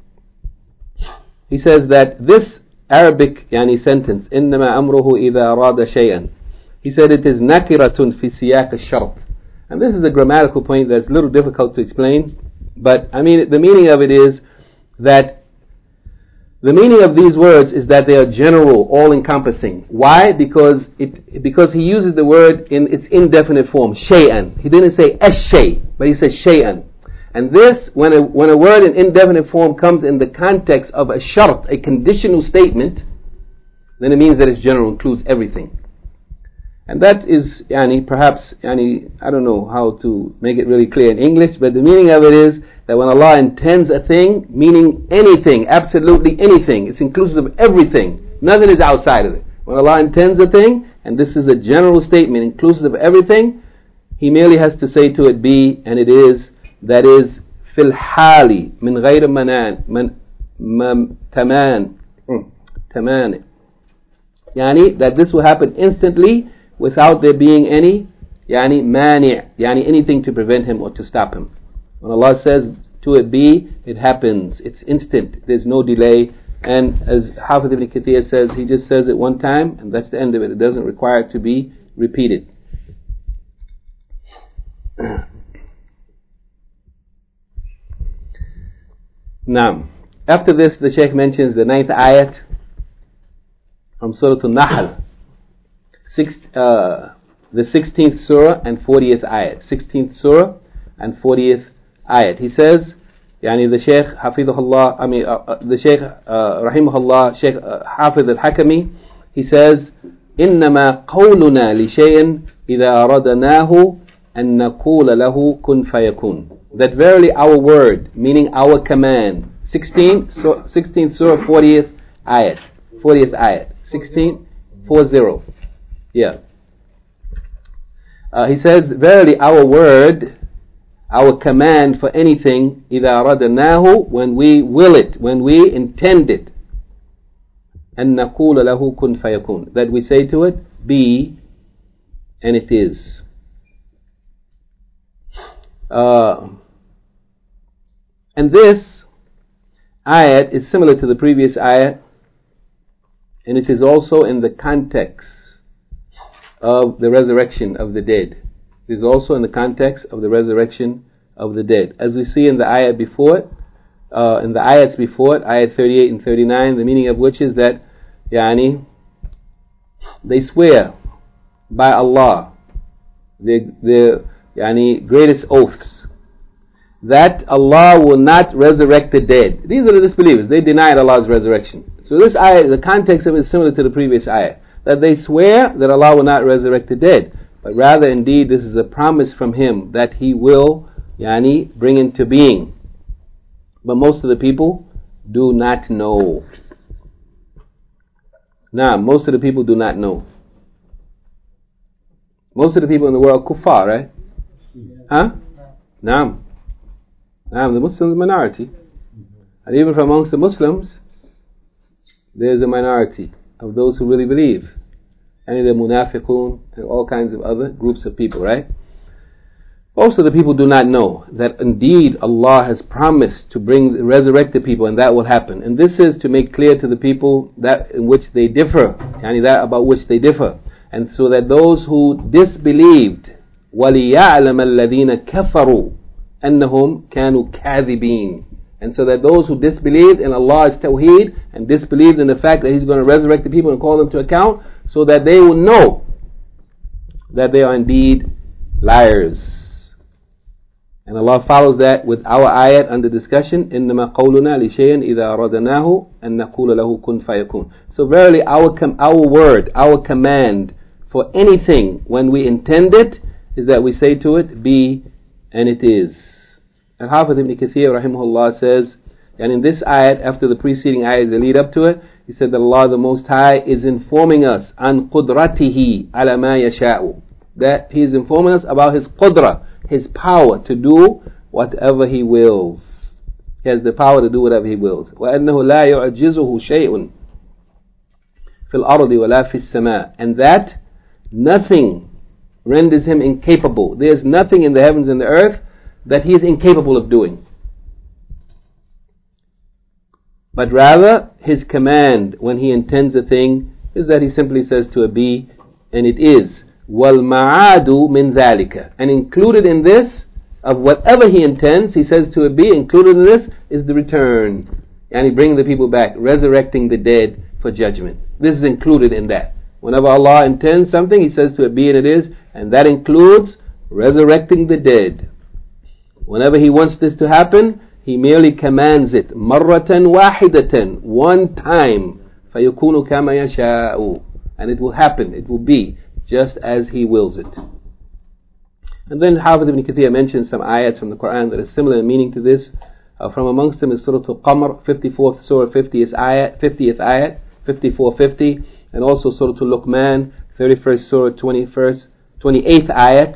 he says that this Arabic yani sentence, إِنَّمَا أَمْرُهُ إِذَا أَرَادَ شَيْئًا, he said it is نَكِرَةٌ فِي سِيَاقِ الشَّرْطِ. And this is a grammatical point that's a little difficult to explain, but I mean the meaning of it is that the meaning of these words is that they are general, all-encompassing. Why? Because it because he uses the word in its indefinite form, shay'an. He didn't say ash-shay, but he said shay'an. And this, when a, when a word in indefinite form comes in the context of a shart, a conditional statement, then it means that it's general, includes everything. And that is, yani, perhaps, yani, I don't know how to make it really clear in English, but the meaning of it is that when Allah intends a thing, meaning anything, absolutely anything, it's inclusive of everything. Nothing is outside of it. When Allah intends a thing, and this is a general statement, inclusive of everything, He merely has to say to it be, and it is, that is, fil hali, min ghayr manan, man, taman, taman. Yani, that this will happen instantly, without there being any, yani, mani', yani, anything to prevent him or to stop him. When Allah says to it be, it happens. It's instant. There's no delay. And as Hafidh ibn Kathir says, he just says it one time and that's the end of it. It doesn't require it to be repeated. Now, after this the Shaykh mentions the ninth ayat from Surah Al-Nahl, Six, uh, the sixteenth surah and fortieth ayat. sixteenth surah and fortieth ayat. He says, يعني the Shaykh Hafidhullah, I mean uh, uh, the Shaykh uh, Rahimahullah, Shaykh uh, Hafidh al-Hakami, he says, إنما قولنا لشيء إذا أردناه أن نقول له كن فيكون. That verily our word, meaning our command. sixteen, so, sixteenth surah, fortieth ayat. fortieth ayat. sixteen, forty. Yeah. Uh, he says, verily our word, our command for anything, إذا أردناه, when we will it, when we intend it, أن نقول له كن فيكون, that we say to it, be, and it is. Uh, and this ayat is similar to the previous ayat, and it is also in the context of the resurrection of the dead. It is also in the context of the resurrection of the dead. As we see in the ayat before it, uh, in the ayats before it, ayat thirty-eight and thirty-nine, the meaning of which is that, yani, they swear by Allah, the, the yani, greatest oaths, that Allah will not resurrect the dead. These are the disbelievers. They denied Allah's resurrection. So this ayat, the context of it is similar to the previous ayat, that they swear that Allah will not resurrect the dead, but rather indeed this is a promise from Him that He will, yani, bring into being. But most of the people do not know. Nah, most of the people do not know. Most of the people in the world are kuffar, right? Huh? Naam. Naam, the Muslims are minority. And even from amongst the Muslims, there's a minority of those who really believe. And the munafiqun and all kinds of other groups of people, right? Most of the people do not know that indeed Allah has promised to bring, resurrect the people, and that will happen. And this is to make clear to the people that in which they differ, yani that about which they differ. And so that those who disbelieved, وَلِيَعْلَمَ الَّذِينَ كَفَرُوا أَنَّهُمْ كَانُوا كَاذِبِينَ. And so that those who disbelieved in Allah's tawheed and disbelieved in the fact that He's going to resurrect the people and call them to account, so that they will know that they are indeed liars. And Allah follows that with our ayat under discussion, إِنَّمَا قَوْلُنَا لِشَيْءٍ إِذَا أَرَدْنَاهُ أَن نَّقُولَ لَهُ كُن فَيَكُونَ. So verily our com- our word, our command for anything when we intend it is that we say to it, be, and it is. And Hafidh ibn Kathir rahimahullah says, and in this ayat, after the preceding ayat, the lead up to it, he said that Allah the Most High is informing us an qudratihi ala ma yasha'u, that He is informing us about His qudra, His power to do whatever He wills. He has the power to do whatever He wills. وَأَنَّهُ لَا يُعْجِزُهُ شَيْءٌ فِي الْأَرْضِ وَلَا فِي السَّمَاءِ, and that nothing renders Him incapable. There is nothing in the heavens and the earth that He is incapable of doing. But rather, His command when He intends a thing is that He simply says to a be, and it is. وَالْمَعَادُ مِنْ ذَلِكَ, and included in this, of whatever He intends, He says to a be, included in this is the return. And He bringing the people back, resurrecting the dead for judgment. This is included in that. Whenever Allah intends something, He says to a be, and it is, and that includes resurrecting the dead. Whenever He wants this to happen, He merely commands it, marratan wahidatan, one time, فَيَكُونُ كَمَا يَشَاءُ, and it will happen, it will be just as He wills it. And then Hafidh ibn Kathir mentions some ayats from the Quran that are similar in meaning to this. Uh, from amongst them is Surah Al-Qamar, fifty-fourth Surah, fiftieth ayat, fiftieth ayat, fifty-four fifty, and also Surah Al-Luqman, thirty-first Surah, twenty-first, twenty-eighth ayat,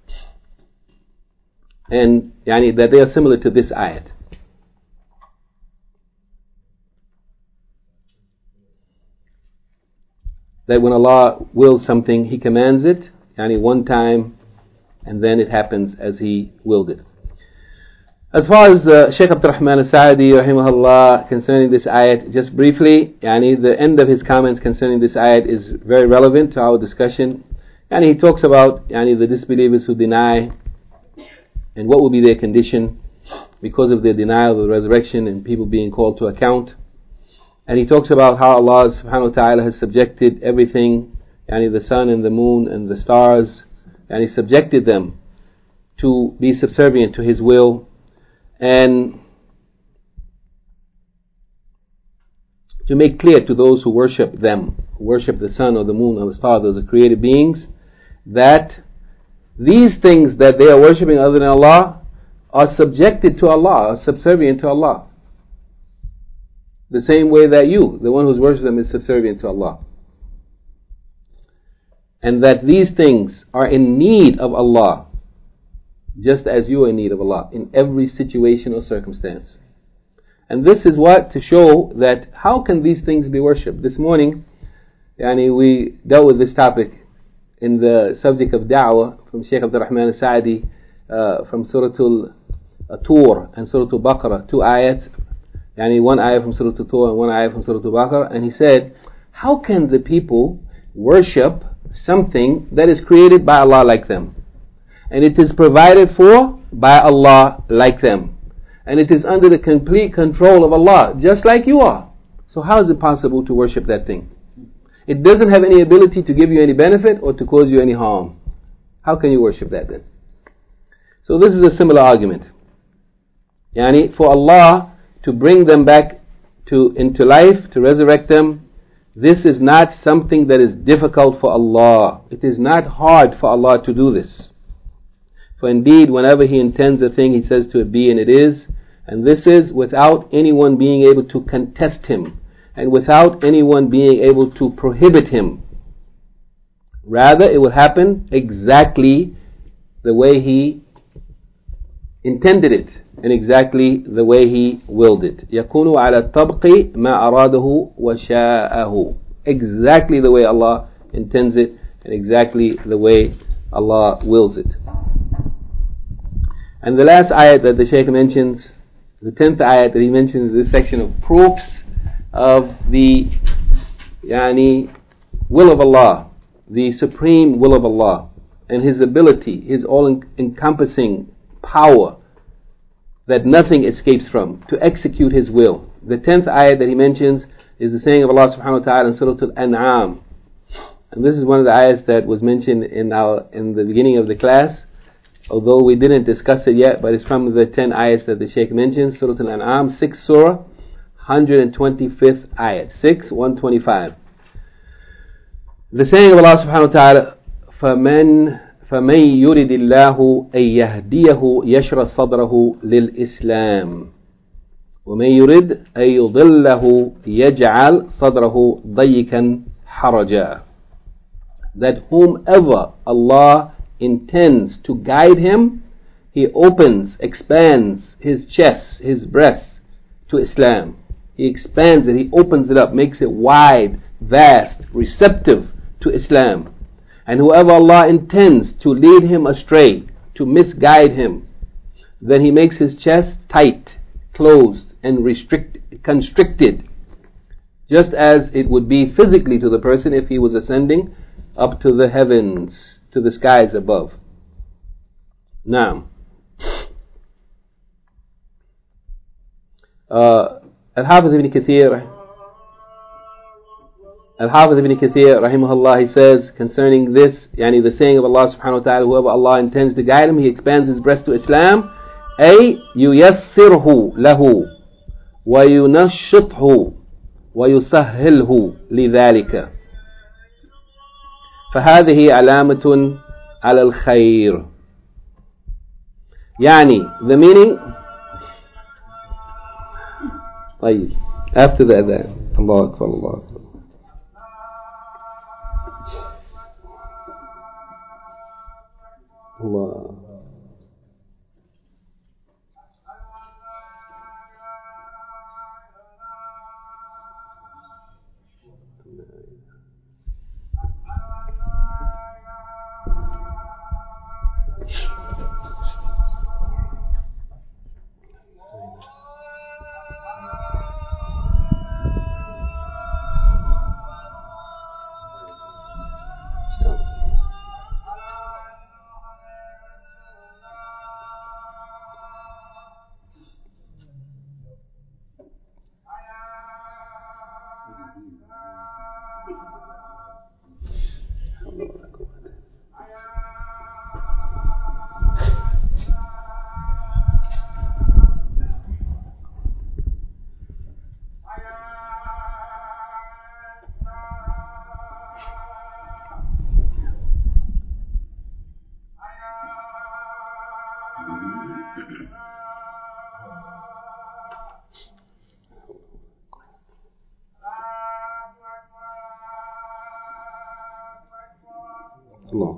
and yani, that they are similar to this ayat. That when Allah wills something, He commands it, yani one time, and then it happens as He willed it. As far as uh, Shaykh Abdul Rahman al-Sa'di rahimahullah concerning this ayat, just briefly, yani the end of his comments concerning this ayat is very relevant to our discussion. And he talks about yani the disbelievers who deny and what will be their condition because of their denial of the resurrection and people being called to account. And he talks about how Allah subhanahu wa ta'ala has subjected everything, yani the sun and the moon and the stars, and he subjected them to be subservient to his will and to make clear to those who worship them, who worship the sun or the moon or the stars or the created beings, that these things that they are worshipping other than Allah are subjected to Allah, are subservient to Allah. The same way that you, the one who's worshipping them, is subservient to Allah. And that these things are in need of Allah, just as you are in need of Allah, in every situation or circumstance. And this is what, to show that how can these things be worshipped? This morning, yani, we dealt with this topic in the subject of da'wah from Shaykh Abdul Rahman al-Sa'di uh, from Surah Al-Tur and Surah Al-Baqarah, two ayats, yani one ayah from Surah Al-Tur and one ayah from Surah Al-Baqarah, and he said, how can the people worship something that is created by Allah like them, and it is provided for by Allah like them, and it is under the complete control of Allah just like you are? So how is it possible to worship that thing? It doesn't have any ability to give you any benefit or to cause you any harm. How can you worship that then? So this is a similar argument. Yani for Allah to bring them back to into life, to resurrect them, this is not something that is difficult for Allah. It is not hard for Allah to do this. For indeed, whenever He intends a thing, He says to it be, and it is. And this is without anyone being able to contest Him, and without anyone being able to prohibit Him. Rather, it will happen exactly the way He intended it, and exactly the way He willed it. يَكُونُ عَلَى الطَّبْقِ مَا أَرَادَهُ وَشَاءَهُ. Exactly the way Allah intends it, and exactly the way Allah wills it. And the last ayat that the Shaykh mentions, the tenth ayat that he mentions, this section of proofs of the yani, will of Allah, the supreme will of Allah, and His ability, His all-encompassing power that nothing escapes from, to execute His will. The tenth ayat that he mentions is the saying of Allah subhanahu wa ta'ala in Surah Al-An'am. And this is one of the ayats that was mentioned in our in the beginning of the class, although we didn't discuss it yet, but it's from the ten ayats that the Shaykh mentions. Surah Al-An'am, sixth surah, one hundred twenty-fifth ayat, six, one twenty-five. The saying of Allah subhanahu wa ta'ala, فَمَنْ فَمَنْ يُرِدِ اللَّهُ أَنْ يَهْدِيَهُ يَشْرَ صَدْرَهُ لِلْإِسْلَامِ وَمَنْ يُرِدْ أَنْ يُضِلَّهُ يَجْعَلْ صَدْرَهُ ضَيِّقًا حَرَجًا. That whomever Allah intends to guide him, He opens, expands his chest, his breast to Islam. He expands it, He opens it up, makes it wide, vast, receptive to Islam. And whoever Allah intends to lead him astray, to misguide him, then He makes his chest tight, closed, and restrict, constricted, just as it would be physically to the person if he was ascending up to the heavens, to the skies above. Now, uh, Al-Hafiz ibn Kathir, Al-Hafiz ibn Kathir, rahimahullah, he says concerning this, yani the saying of Allah subhanahu wa ta'ala, whoever Allah intends to guide him, He expands his breast to Islam, أي ييسره له وينشطه ويسهله لذلك. فهذه علامة على الخير. يعني, the meaning, طيب, after the adhan, Allah Akbar, Allah Akbar. Allah. Allah.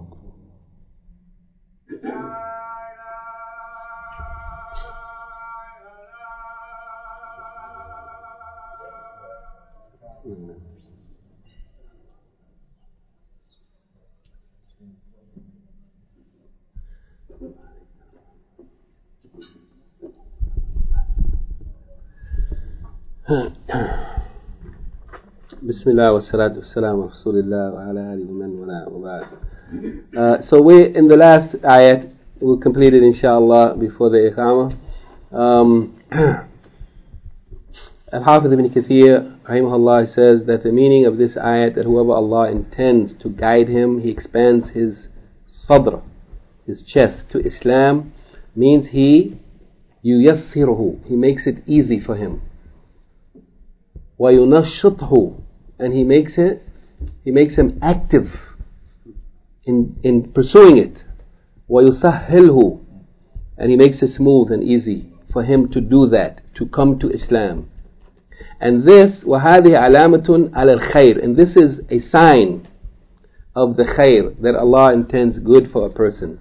بسم الله والصلاة والسلام على رسول الله وعلى آله ومن والاه وبعد. Uh, so we in the last ayat we'll complete it inshallah before the iqamah. Um, Al-Hafiz ibn Kathir rahimahullah says that the meaning of this ayat, that whoever Allah intends to guide him, He expands his sadr, his chest to Islam, means He yuyassiruhu, He makes it easy for him. وَيُنَشِّطْهُ, and He makes it, He makes him active in in pursuing it. وَيُسَهِّلْهُ, and He makes it smooth and easy for him to do that, to come to Islam. And this, وَهَذِهِ عَلَامَةٌ عَلَى الْخَيْرِ, and this is a sign of the khair, that Allah intends good for a person.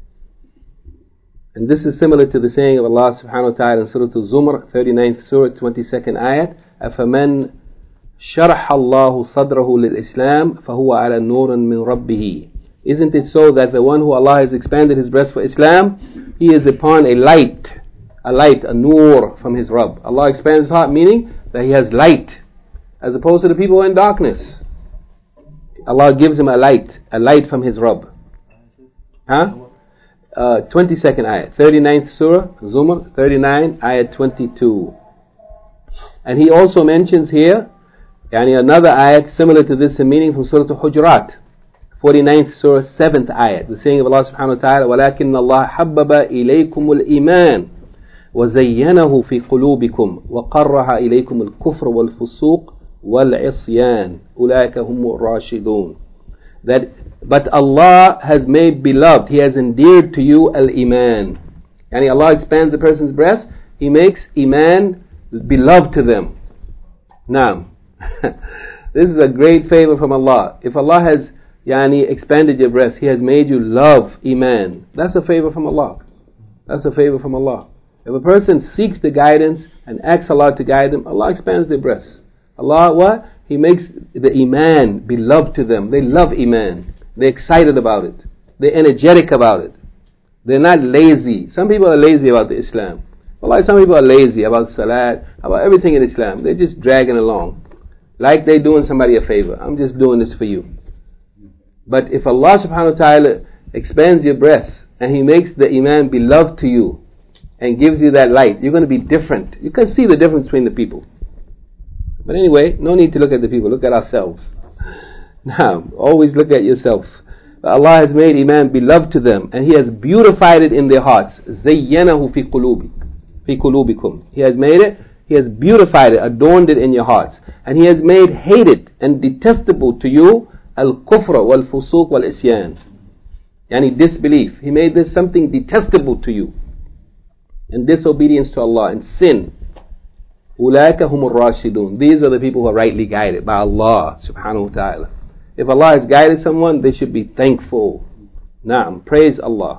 And this is similar to the saying of Allah subhanahu wa ta'ala in Surah Al-Zumar, thirty-ninth Surah, twenty-second ayat, أَفَمَنْ شَرَحَ اللَّهُ صَدْرَهُ لِلْإِسْلَامِ فَهُوَ عَلَى نُورٍ مِّن رَبِّهِ. Isn't it so that the one who Allah has expanded his breast for Islam, he is upon a light, a light, a nur from his Rabb. Allah expands his heart, meaning that he has light, as opposed to the people who are in darkness. Allah gives him a light, a light from his Rabb. Huh? Uh, twenty-second ayat, thirty-ninth Surah, Zumar, thirty-nine, ayat twenty-two. And he also mentions here, yani another ayat similar to this in meaning from Surah Al-Hujurat, forty-ninth Surah, seventh ayat, the saying of Allah subhanahu wa ta'ala, وَلَكِنَّ اللَّهَ حَبَّبَ إِلَيْكُمُ الْإِيمَانِ وَزَيَّنَهُ فِي قُلُوبِكُمْ وَقَرَّهَ إِلَيْكُمُ الْكُفْرَ وَالْفُسُوقَ وَالْعِصْيَانَ أُولَٰئِكَ هُمُ الرَّاشِدُونَ. That, but Allah has made beloved, He has endeared to you al-Iman. Yani Allah expands a person's breast, He makes Iman beloved to them. Now, this is a great favor from Allah. If Allah has yani expanded your breast, He has made you love Iman. That's a favor from Allah. That's a favor from Allah. If a person seeks the guidance and asks Allah to guide them, Allah expands their breasts. Allah, what? He makes the Iman beloved to them. They love Iman. They're excited about it. They're energetic about it. They're not lazy. Some people are lazy about the Islam. Allah, some people are lazy about Salat, about everything in Islam. They're just dragging along, like they're doing somebody a favor. I'm just doing this for you. But if Allah subhanahu wa ta'ala expands your breast and He makes the Iman beloved to you and gives you that light, you're going to be different. You can see the difference between the people. But anyway, no need to look at the people, look at ourselves. Now, always look at yourself. Allah has made Iman beloved to them, and He has beautified it in their hearts. زَيَّنَهُ فِي قُلُوبِ فِي قُلُوبِكُمْ. He has made it, He has beautified it, adorned it in your hearts. And He has made hated and detestable to you al-kufra wal-fusuq wal-isyan. Yani disbelief. He made this something detestable to you. And disobedience to Allah and sin. أُولَٰئِكَ هُمُ الرَّاشِدُونَ. These are the people who are rightly guided by Allah subhanahu wa ta'ala. If Allah has guided someone, they should be thankful. Naam, praise Allah.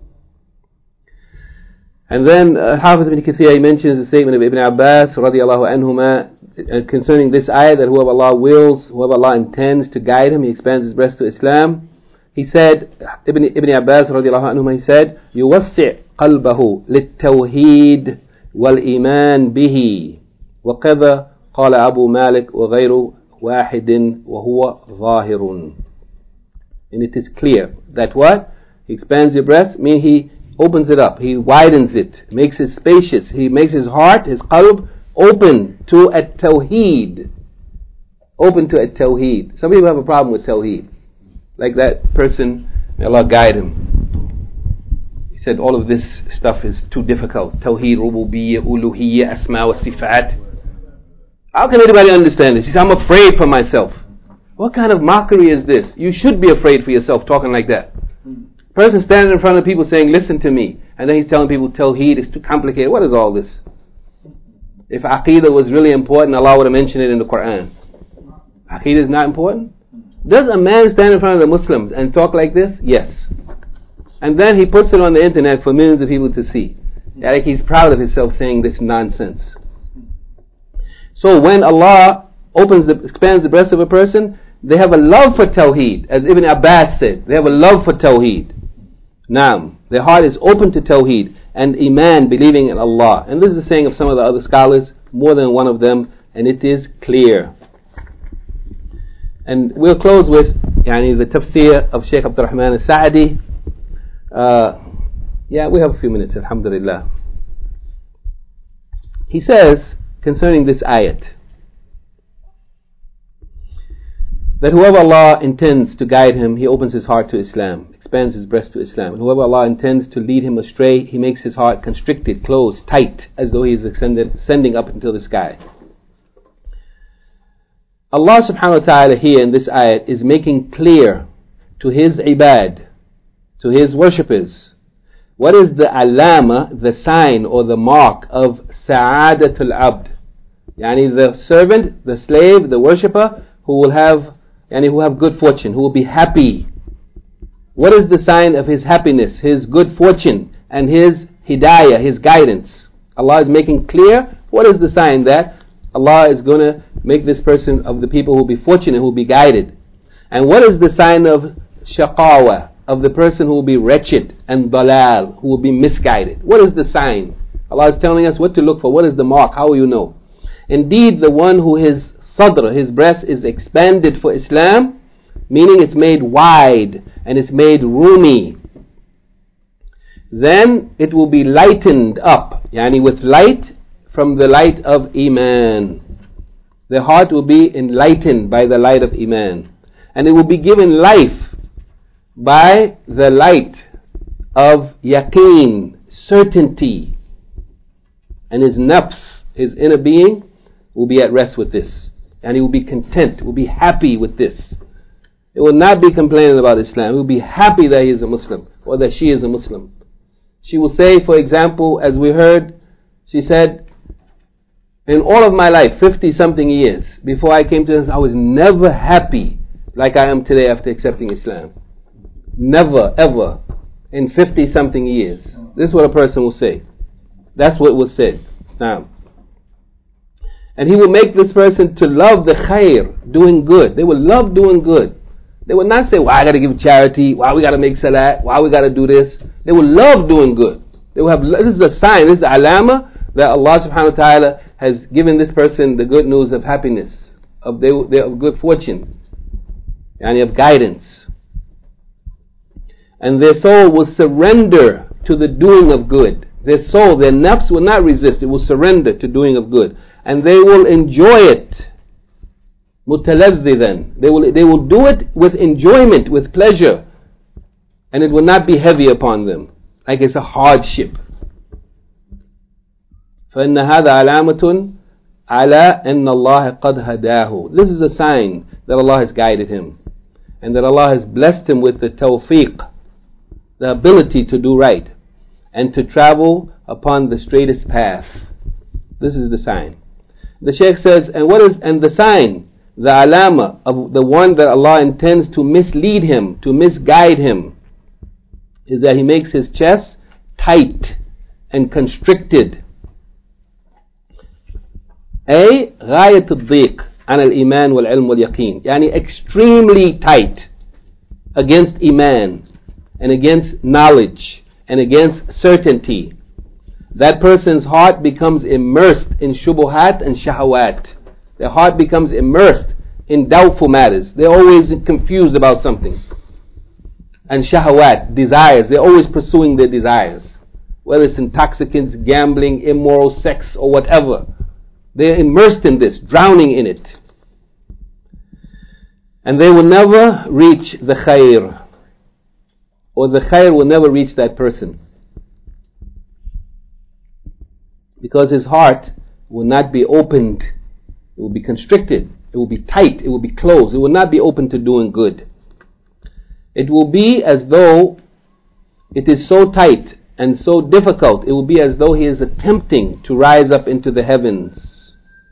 And then uh, Hafiz ibn Kathir, he mentions the statement of Ibn Abbas radiallahu anhuma uh, concerning this ayah, that whoever Allah wills, whoever Allah intends to guide him, He expands his breast to Islam. He said, Ibn, Ibn Abbas radiallahu anhuma, he said, يُوَسِّعْ قَلْبَهُ لِلتَّوْحِيدِ وَالْإِيمَانِ بِهِ. وَكَذَا قال أبو مالك وغير واحد وهو ظاهر. And it is clear that what? He expands your breast, means He opens it up, He widens it, makes it spacious, He makes his heart, his qalb, open to at-tawheed. open to a tawheed. Some people have a problem with tawheed. Like that person, may Allah guide him. He said all of this stuff is too difficult. Tawheed, rububiyyah, uluhiyyah, asma wa sifat. How can anybody understand this? He said, I'm afraid for myself. What kind of mockery is this? You should be afraid for yourself talking like that. Person standing in front of people saying, listen to me. And then he's telling people tawheed is too complicated. What is all this? If aqeedah was really important, Allah would have mentioned it in the Quran. Aqeedah is not important? Does a man stand in front of the Muslims and talk like this? Yes. And then he puts it on the internet for millions of people to see. Like he's proud of himself saying this nonsense. So when Allah opens the, expands the breast of a person, they have a love for tawheed. As Ibn Abbas said, they have a love for tawheed. Naam. Their heart is open to tawheed and iman, believing in Allah. And this is the saying of some of the other scholars, more than one of them, and it is clear. And we'll close with yani, the tafsir of Shaykh Abdul Rahman al-Sa'di. Uh, yeah, we have a few minutes, alhamdulillah. He says, concerning this ayat, that whoever Allah intends to guide him, He opens his heart to Islam, expands his breast to Islam. And whoever Allah intends to lead him astray, He makes his heart constricted, closed, tight, as though He is ascended, ascending up into the sky. Allah subhanahu wa ta'ala here in this ayat is making clear to His ibad, to His worshippers, what is the alama, the sign or the mark of sa'adatul abd. Yani the servant, the slave, the worshipper who will have yani who have good fortune, who will be happy. What is the sign of his happiness, his good fortune, and his hidayah, his guidance? Allah is making clear what is the sign that Allah is going to make this person of the people who will be fortunate, who will be guided. And what is the sign of shaqawa, of the person who will be wretched, and dalal, who will be misguided? What is the sign? Allah is telling us what to look for. What is the mark? How will you know? Indeed, the one who his sadr, his breast is expanded for Islam, meaning it's made wide and it's made roomy, then it will be lightened up, yani with light from the light of Iman. The heart will be enlightened by the light of Iman, and it will be given life by the light of yaqeen, certainty, and his nafs, his inner being, will be at rest with this, and he will be content, will be happy with this. It will not be complaining about Islam. He will be happy that he is a Muslim, or that she is a Muslim. She will say, for example, as we heard, she said, in all of my life, fifty something years, before I came to this, I was never happy like I am today after accepting Islam. Never, ever, in fifty something years. This is what a person will say. That's what was said. Now, and He will make this person to love the khair, doing good. They will love doing good. They will not say, why I got to give charity, why we got to make salat, why we got to do this. They will love doing good. They will have. This is a sign, this is a alama that Allah subhanahu wa ta'ala has given this person the good news of happiness, of, they, of good fortune, and of guidance. And their soul will surrender to the doing of good. Their soul, their nafs will not resist, it will surrender to doing of good. And they will enjoy it. Mutaladhidan. They will, they will do it with enjoyment, with pleasure. And it will not be heavy upon them, like it's a hardship. فَإِنَّ هَذَا عَلَامَةٌ عَلَىٰ أَنَّ اللَّهَ قَدْ هَدَاهُ. This is a sign that Allah has guided him, and that Allah has blessed him with the tawfiq, the ability to do right, and to travel upon the straightest path. This is the sign. The Shaykh says, and what is, and the sign, the alama of the one that Allah intends to mislead him, to misguide him, is that He makes his chest tight and constricted. A غاية الضيق عن الإيمان والعلم واليقين, يعني extremely tight against iman and against knowledge and against certainty. That person's heart becomes immersed in shubuhat and shahawat. Their heart becomes immersed in doubtful matters. They're always confused about something. And shahawat, desires. They're always pursuing their desires. Whether it's intoxicants, gambling, immoral sex, or whatever. They're immersed in this, drowning in it. And they will never reach the khair, or the khair will never reach that person, because his heart will not be opened. It will be constricted, it will be tight, it will be closed, it will not be open to doing good. It will be as though it is so tight and so difficult, it will be as though he is attempting to rise up into the heavens.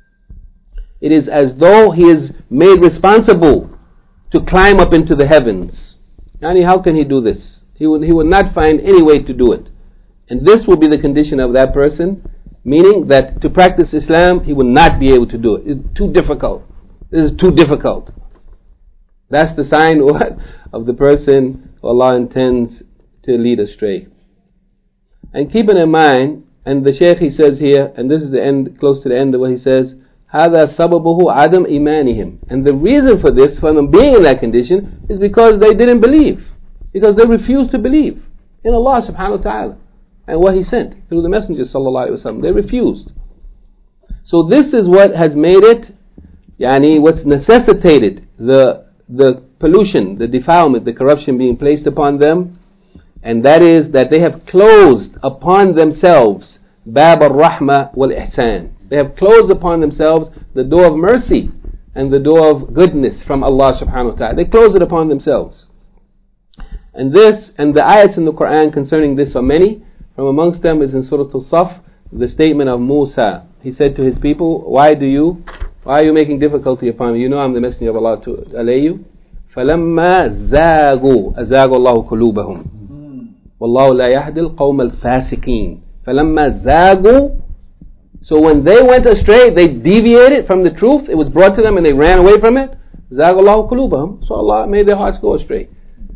It is as though he is made responsible to climb up into the heavens. Yani, how can he do this? He would, he would not find any way to do it. And this will be the condition of that person, meaning that to practice Islam, he will not be able to do it. It's too difficult. This is too difficult. That's the sign what, of the person who Allah intends to lead astray. And keeping in mind, and the Shaykh he says here, and this is the end, close to the end of what he says, هذا سببه عدم إيمانهم. And the reason for this, for them being in that condition, is because they didn't believe. Because they refused to believe in Allah subhanahu wa ta'ala and what He sent through the Messenger sallallahu alaihi wasallam. They refused. So this is what has made it, yani what's necessitated the the pollution, the defilement, the corruption being placed upon them, and that is that they have closed upon themselves bab al-rahma wal-ihsan. They have closed upon themselves the door of mercy and the door of goodness from Allah subhanahu wa ta'ala. They closed it upon themselves. And this, and the ayats in the Quran concerning this are many. From amongst them is in Surah Al-Saf, the statement of Musa. He said to his people, why do you, why are you making difficulty upon me? You know I'm the messenger of Allah to allay you. فَلَمَّا زَاغُوا أَزَاغُ اللَّهُ قُلُوبَهُم وَاللَّهُ لَا يَهْدِي الْقَوْمَ الْفَاسِقِينَ فَلَمَّا زَاغُوا. So when they went astray, they deviated from the truth, it was brought to them and they ran away from it. زَاغُ اللَّهُ قُلُوبَهُم. So Allah made their hearts go astray.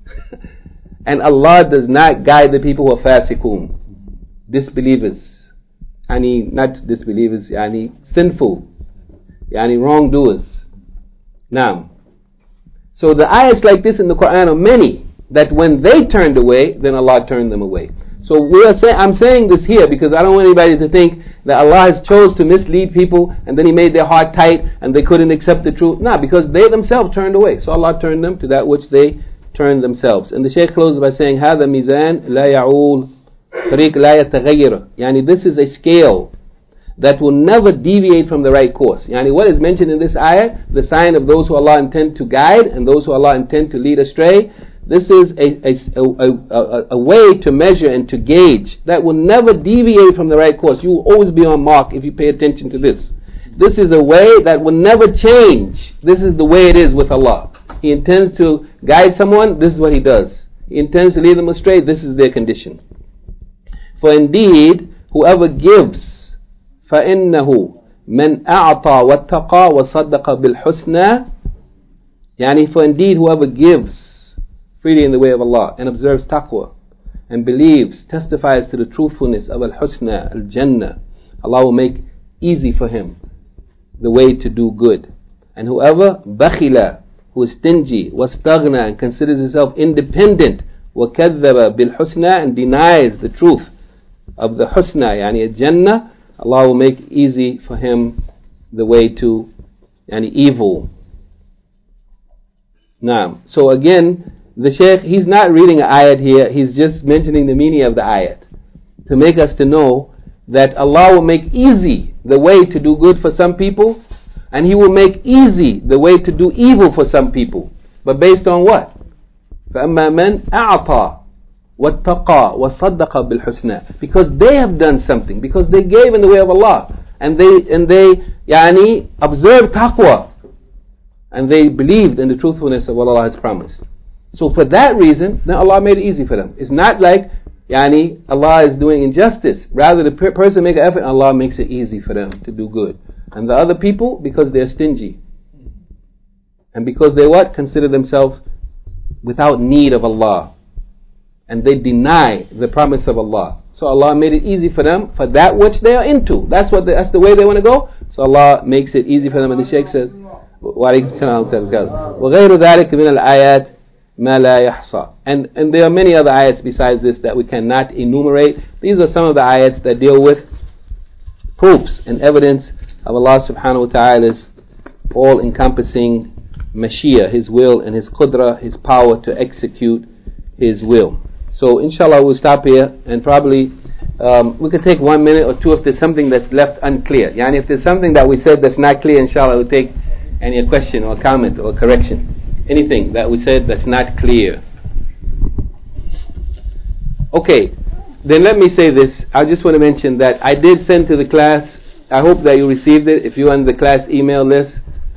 And Allah does not guide the people who are fasiqun, disbelievers. Yani, not disbelievers, yani sinful, yani wrongdoers. Now, so the ayats like this in the Quran are many, that when they turned away, then Allah turned them away. So we are say, I'm saying this here because I don't want anybody to think that Allah has chose to mislead people and then He made their heart tight and they couldn't accept the truth. No, because they themselves turned away. So Allah turned them to that which they turned themselves. And the Shaykh closes by saying, هذا ميزان لا يعول طريق لا يتغير. Yani this is a scale that will never deviate from the right course. Yani what is mentioned in this ayah, the sign of those who Allah intend to guide and those who Allah intend to lead astray, this is a, a, a, a, a way to measure and to gauge that will never deviate from the right course. You will always be on mark if you pay attention to this. This is a way that will never change. This is the way it is with Allah. He intends to guide someone, this is what He does. He intends to lead them astray, this is their condition. For indeed, whoever gives, فَإِنَّهُ مَنْ أَعْطَى وَاتَّقَى وَصَدَّقَ بِالْحُسْنَى. Yani, for indeed, whoever gives freely in the way of Allah and observes taqwa and believes, testifies to the truthfulness of al-husna, al-jannah, Allah will make easy for him the way to do good. And whoever bakhila, who is stingy, wastaghna, and considers himself independent, وَكَذَّبَ بِالْحُسْنَى, and denies the truth of the husna, yani jannah, Allah will make easy for him the way to yani evil. Now, so again, the Shaykh, he's not reading an ayat here, he's just mentioning the meaning of the ayat to make us to know that Allah will make easy the way to do good for some people, and He will make easy the way to do evil for some people. But based on what? فَأَمَّا مَنْ أَعْطَى وَاتَّقَى وَصَدَّقَ بِالْحُسْنَى. Because they have done something, because they gave in the way of Allah, and they and they yani observed taqwa, and they believed in the truthfulness of what Allah has promised. So for that reason, then Allah made it easy for them. It's not like yani Allah is doing injustice. Rather, the per- person make an effort, Allah makes it easy for them to do good. And the other people, because they're stingy. And because they what? Consider themselves without need of Allah. And they deny the promise of Allah. So Allah made it easy for them for that which they are into. That's what they, that's the way they want to go. So Allah makes it easy for them. And the Shaykh says, وَعَلَيْكُمْ السَّلَامُ وَغَيْرُ ذَلِكَ مِنَ الْآيَاتِ مَا لَا يَحْصَى. And and there are many other ayats besides this that we cannot enumerate. These are some of the ayats that deal with proofs and evidence of Allah subhanahu wa ta'ala's all-encompassing mashia, His will, and His qudra, His power to execute His will. So inshallah we'll stop here, and probably um, we could take one minute or two if there's something that's left unclear. Yani if there's something that we said that's not clear, inshallah we'll take any question or comment or correction. Anything that we said that's not clear. Okay, then let me say this. I just want to mention that I did send to the class, I hope that you received it if you're on the class email list.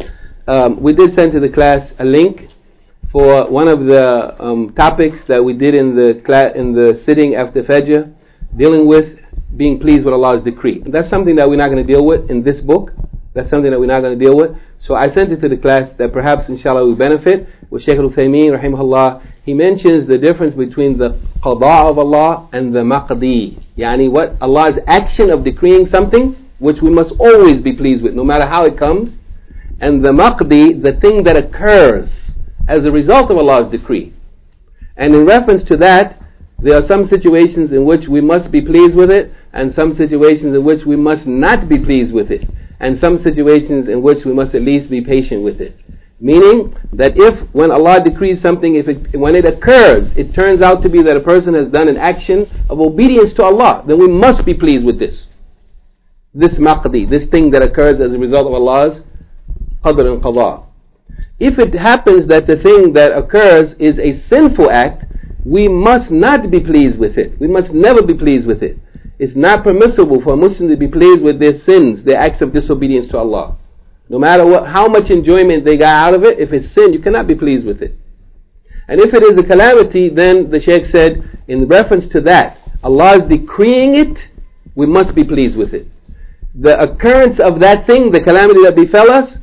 Um, we did send to the class a link for one of the um, topics that we did in the cla- in the sitting after Fajr, dealing with being pleased with Allah's decree. And that's something that we're not going to deal with in this book. That's something that we're not going to deal with. So I sent it to the class that perhaps inshallah will benefit. With Shaykh al-Uthaymeen rahimahullah, he mentions the difference between the qada of Allah and the maqdi. Yani what Allah's action of decreeing something, which we must always be pleased with, no matter how it comes, and the maqdi, the thing that occurs as a result of Allah's decree. And in reference to that, there are some situations in which we must be pleased with it, and some situations in which we must not be pleased with it, and some situations in which we must at least be patient with it. Meaning that if, when Allah decrees something, if it, when it occurs, it turns out to be that a person has done an action of obedience to Allah, then we must be pleased with this. This maqdi, this thing that occurs as a result of Allah's qadr and qada. If it happens that the thing that occurs is a sinful act, we must not be pleased with it. We must never be pleased with it. It's not permissible for a Muslim to be pleased with their sins, their acts of disobedience to Allah. No matter what, how much enjoyment they got out of it, if it's sin, you cannot be pleased with it. And if it is a calamity, then the Shaykh said, in reference to that, Allah is decreeing it, we must be pleased with it. The occurrence of that thing, the calamity that befell us,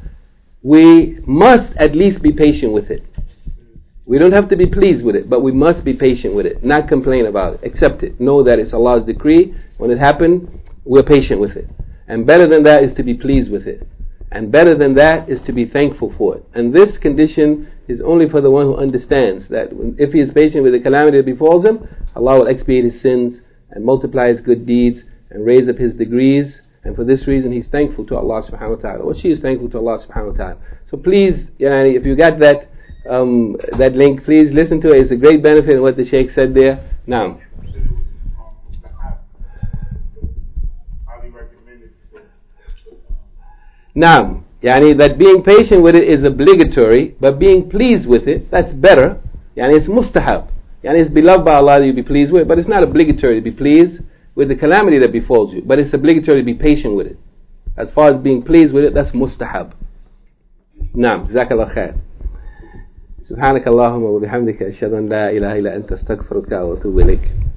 we must at least be patient with it. We don't have to be pleased with it, but we must be patient with it, not complain about it, accept it, know that it's Allah's decree. When it happened, we're patient with it. And better than that is to be pleased with it. And better than that is to be thankful for it. And this condition is only for the one who understands that if he is patient with the calamity that befalls him, Allah will expiate his sins and multiply his good deeds and raise up his degrees. And for this reason, he's thankful to Allah subhanahu wa ta'ala. Or she is thankful to Allah subhanahu wa ta'ala. So please, yani, if you got that um, that link, please listen to it. It's a great benefit in what the Shaykh said there. Now. Now, yani, that being patient with it is obligatory, but being pleased with it, that's better. Yani, it's mustahab. Yani, it's beloved by Allah that you be pleased with, but it's not obligatory to be pleased with the calamity that befalls you, but it's obligatory to be patient with it. As far as being pleased with it, that's mustahab. Naam, jazakallah khair. سبحانك اللهم وبحمدك أشهد أن لا إله إلا أنت أستغفرك وأتوب إليك.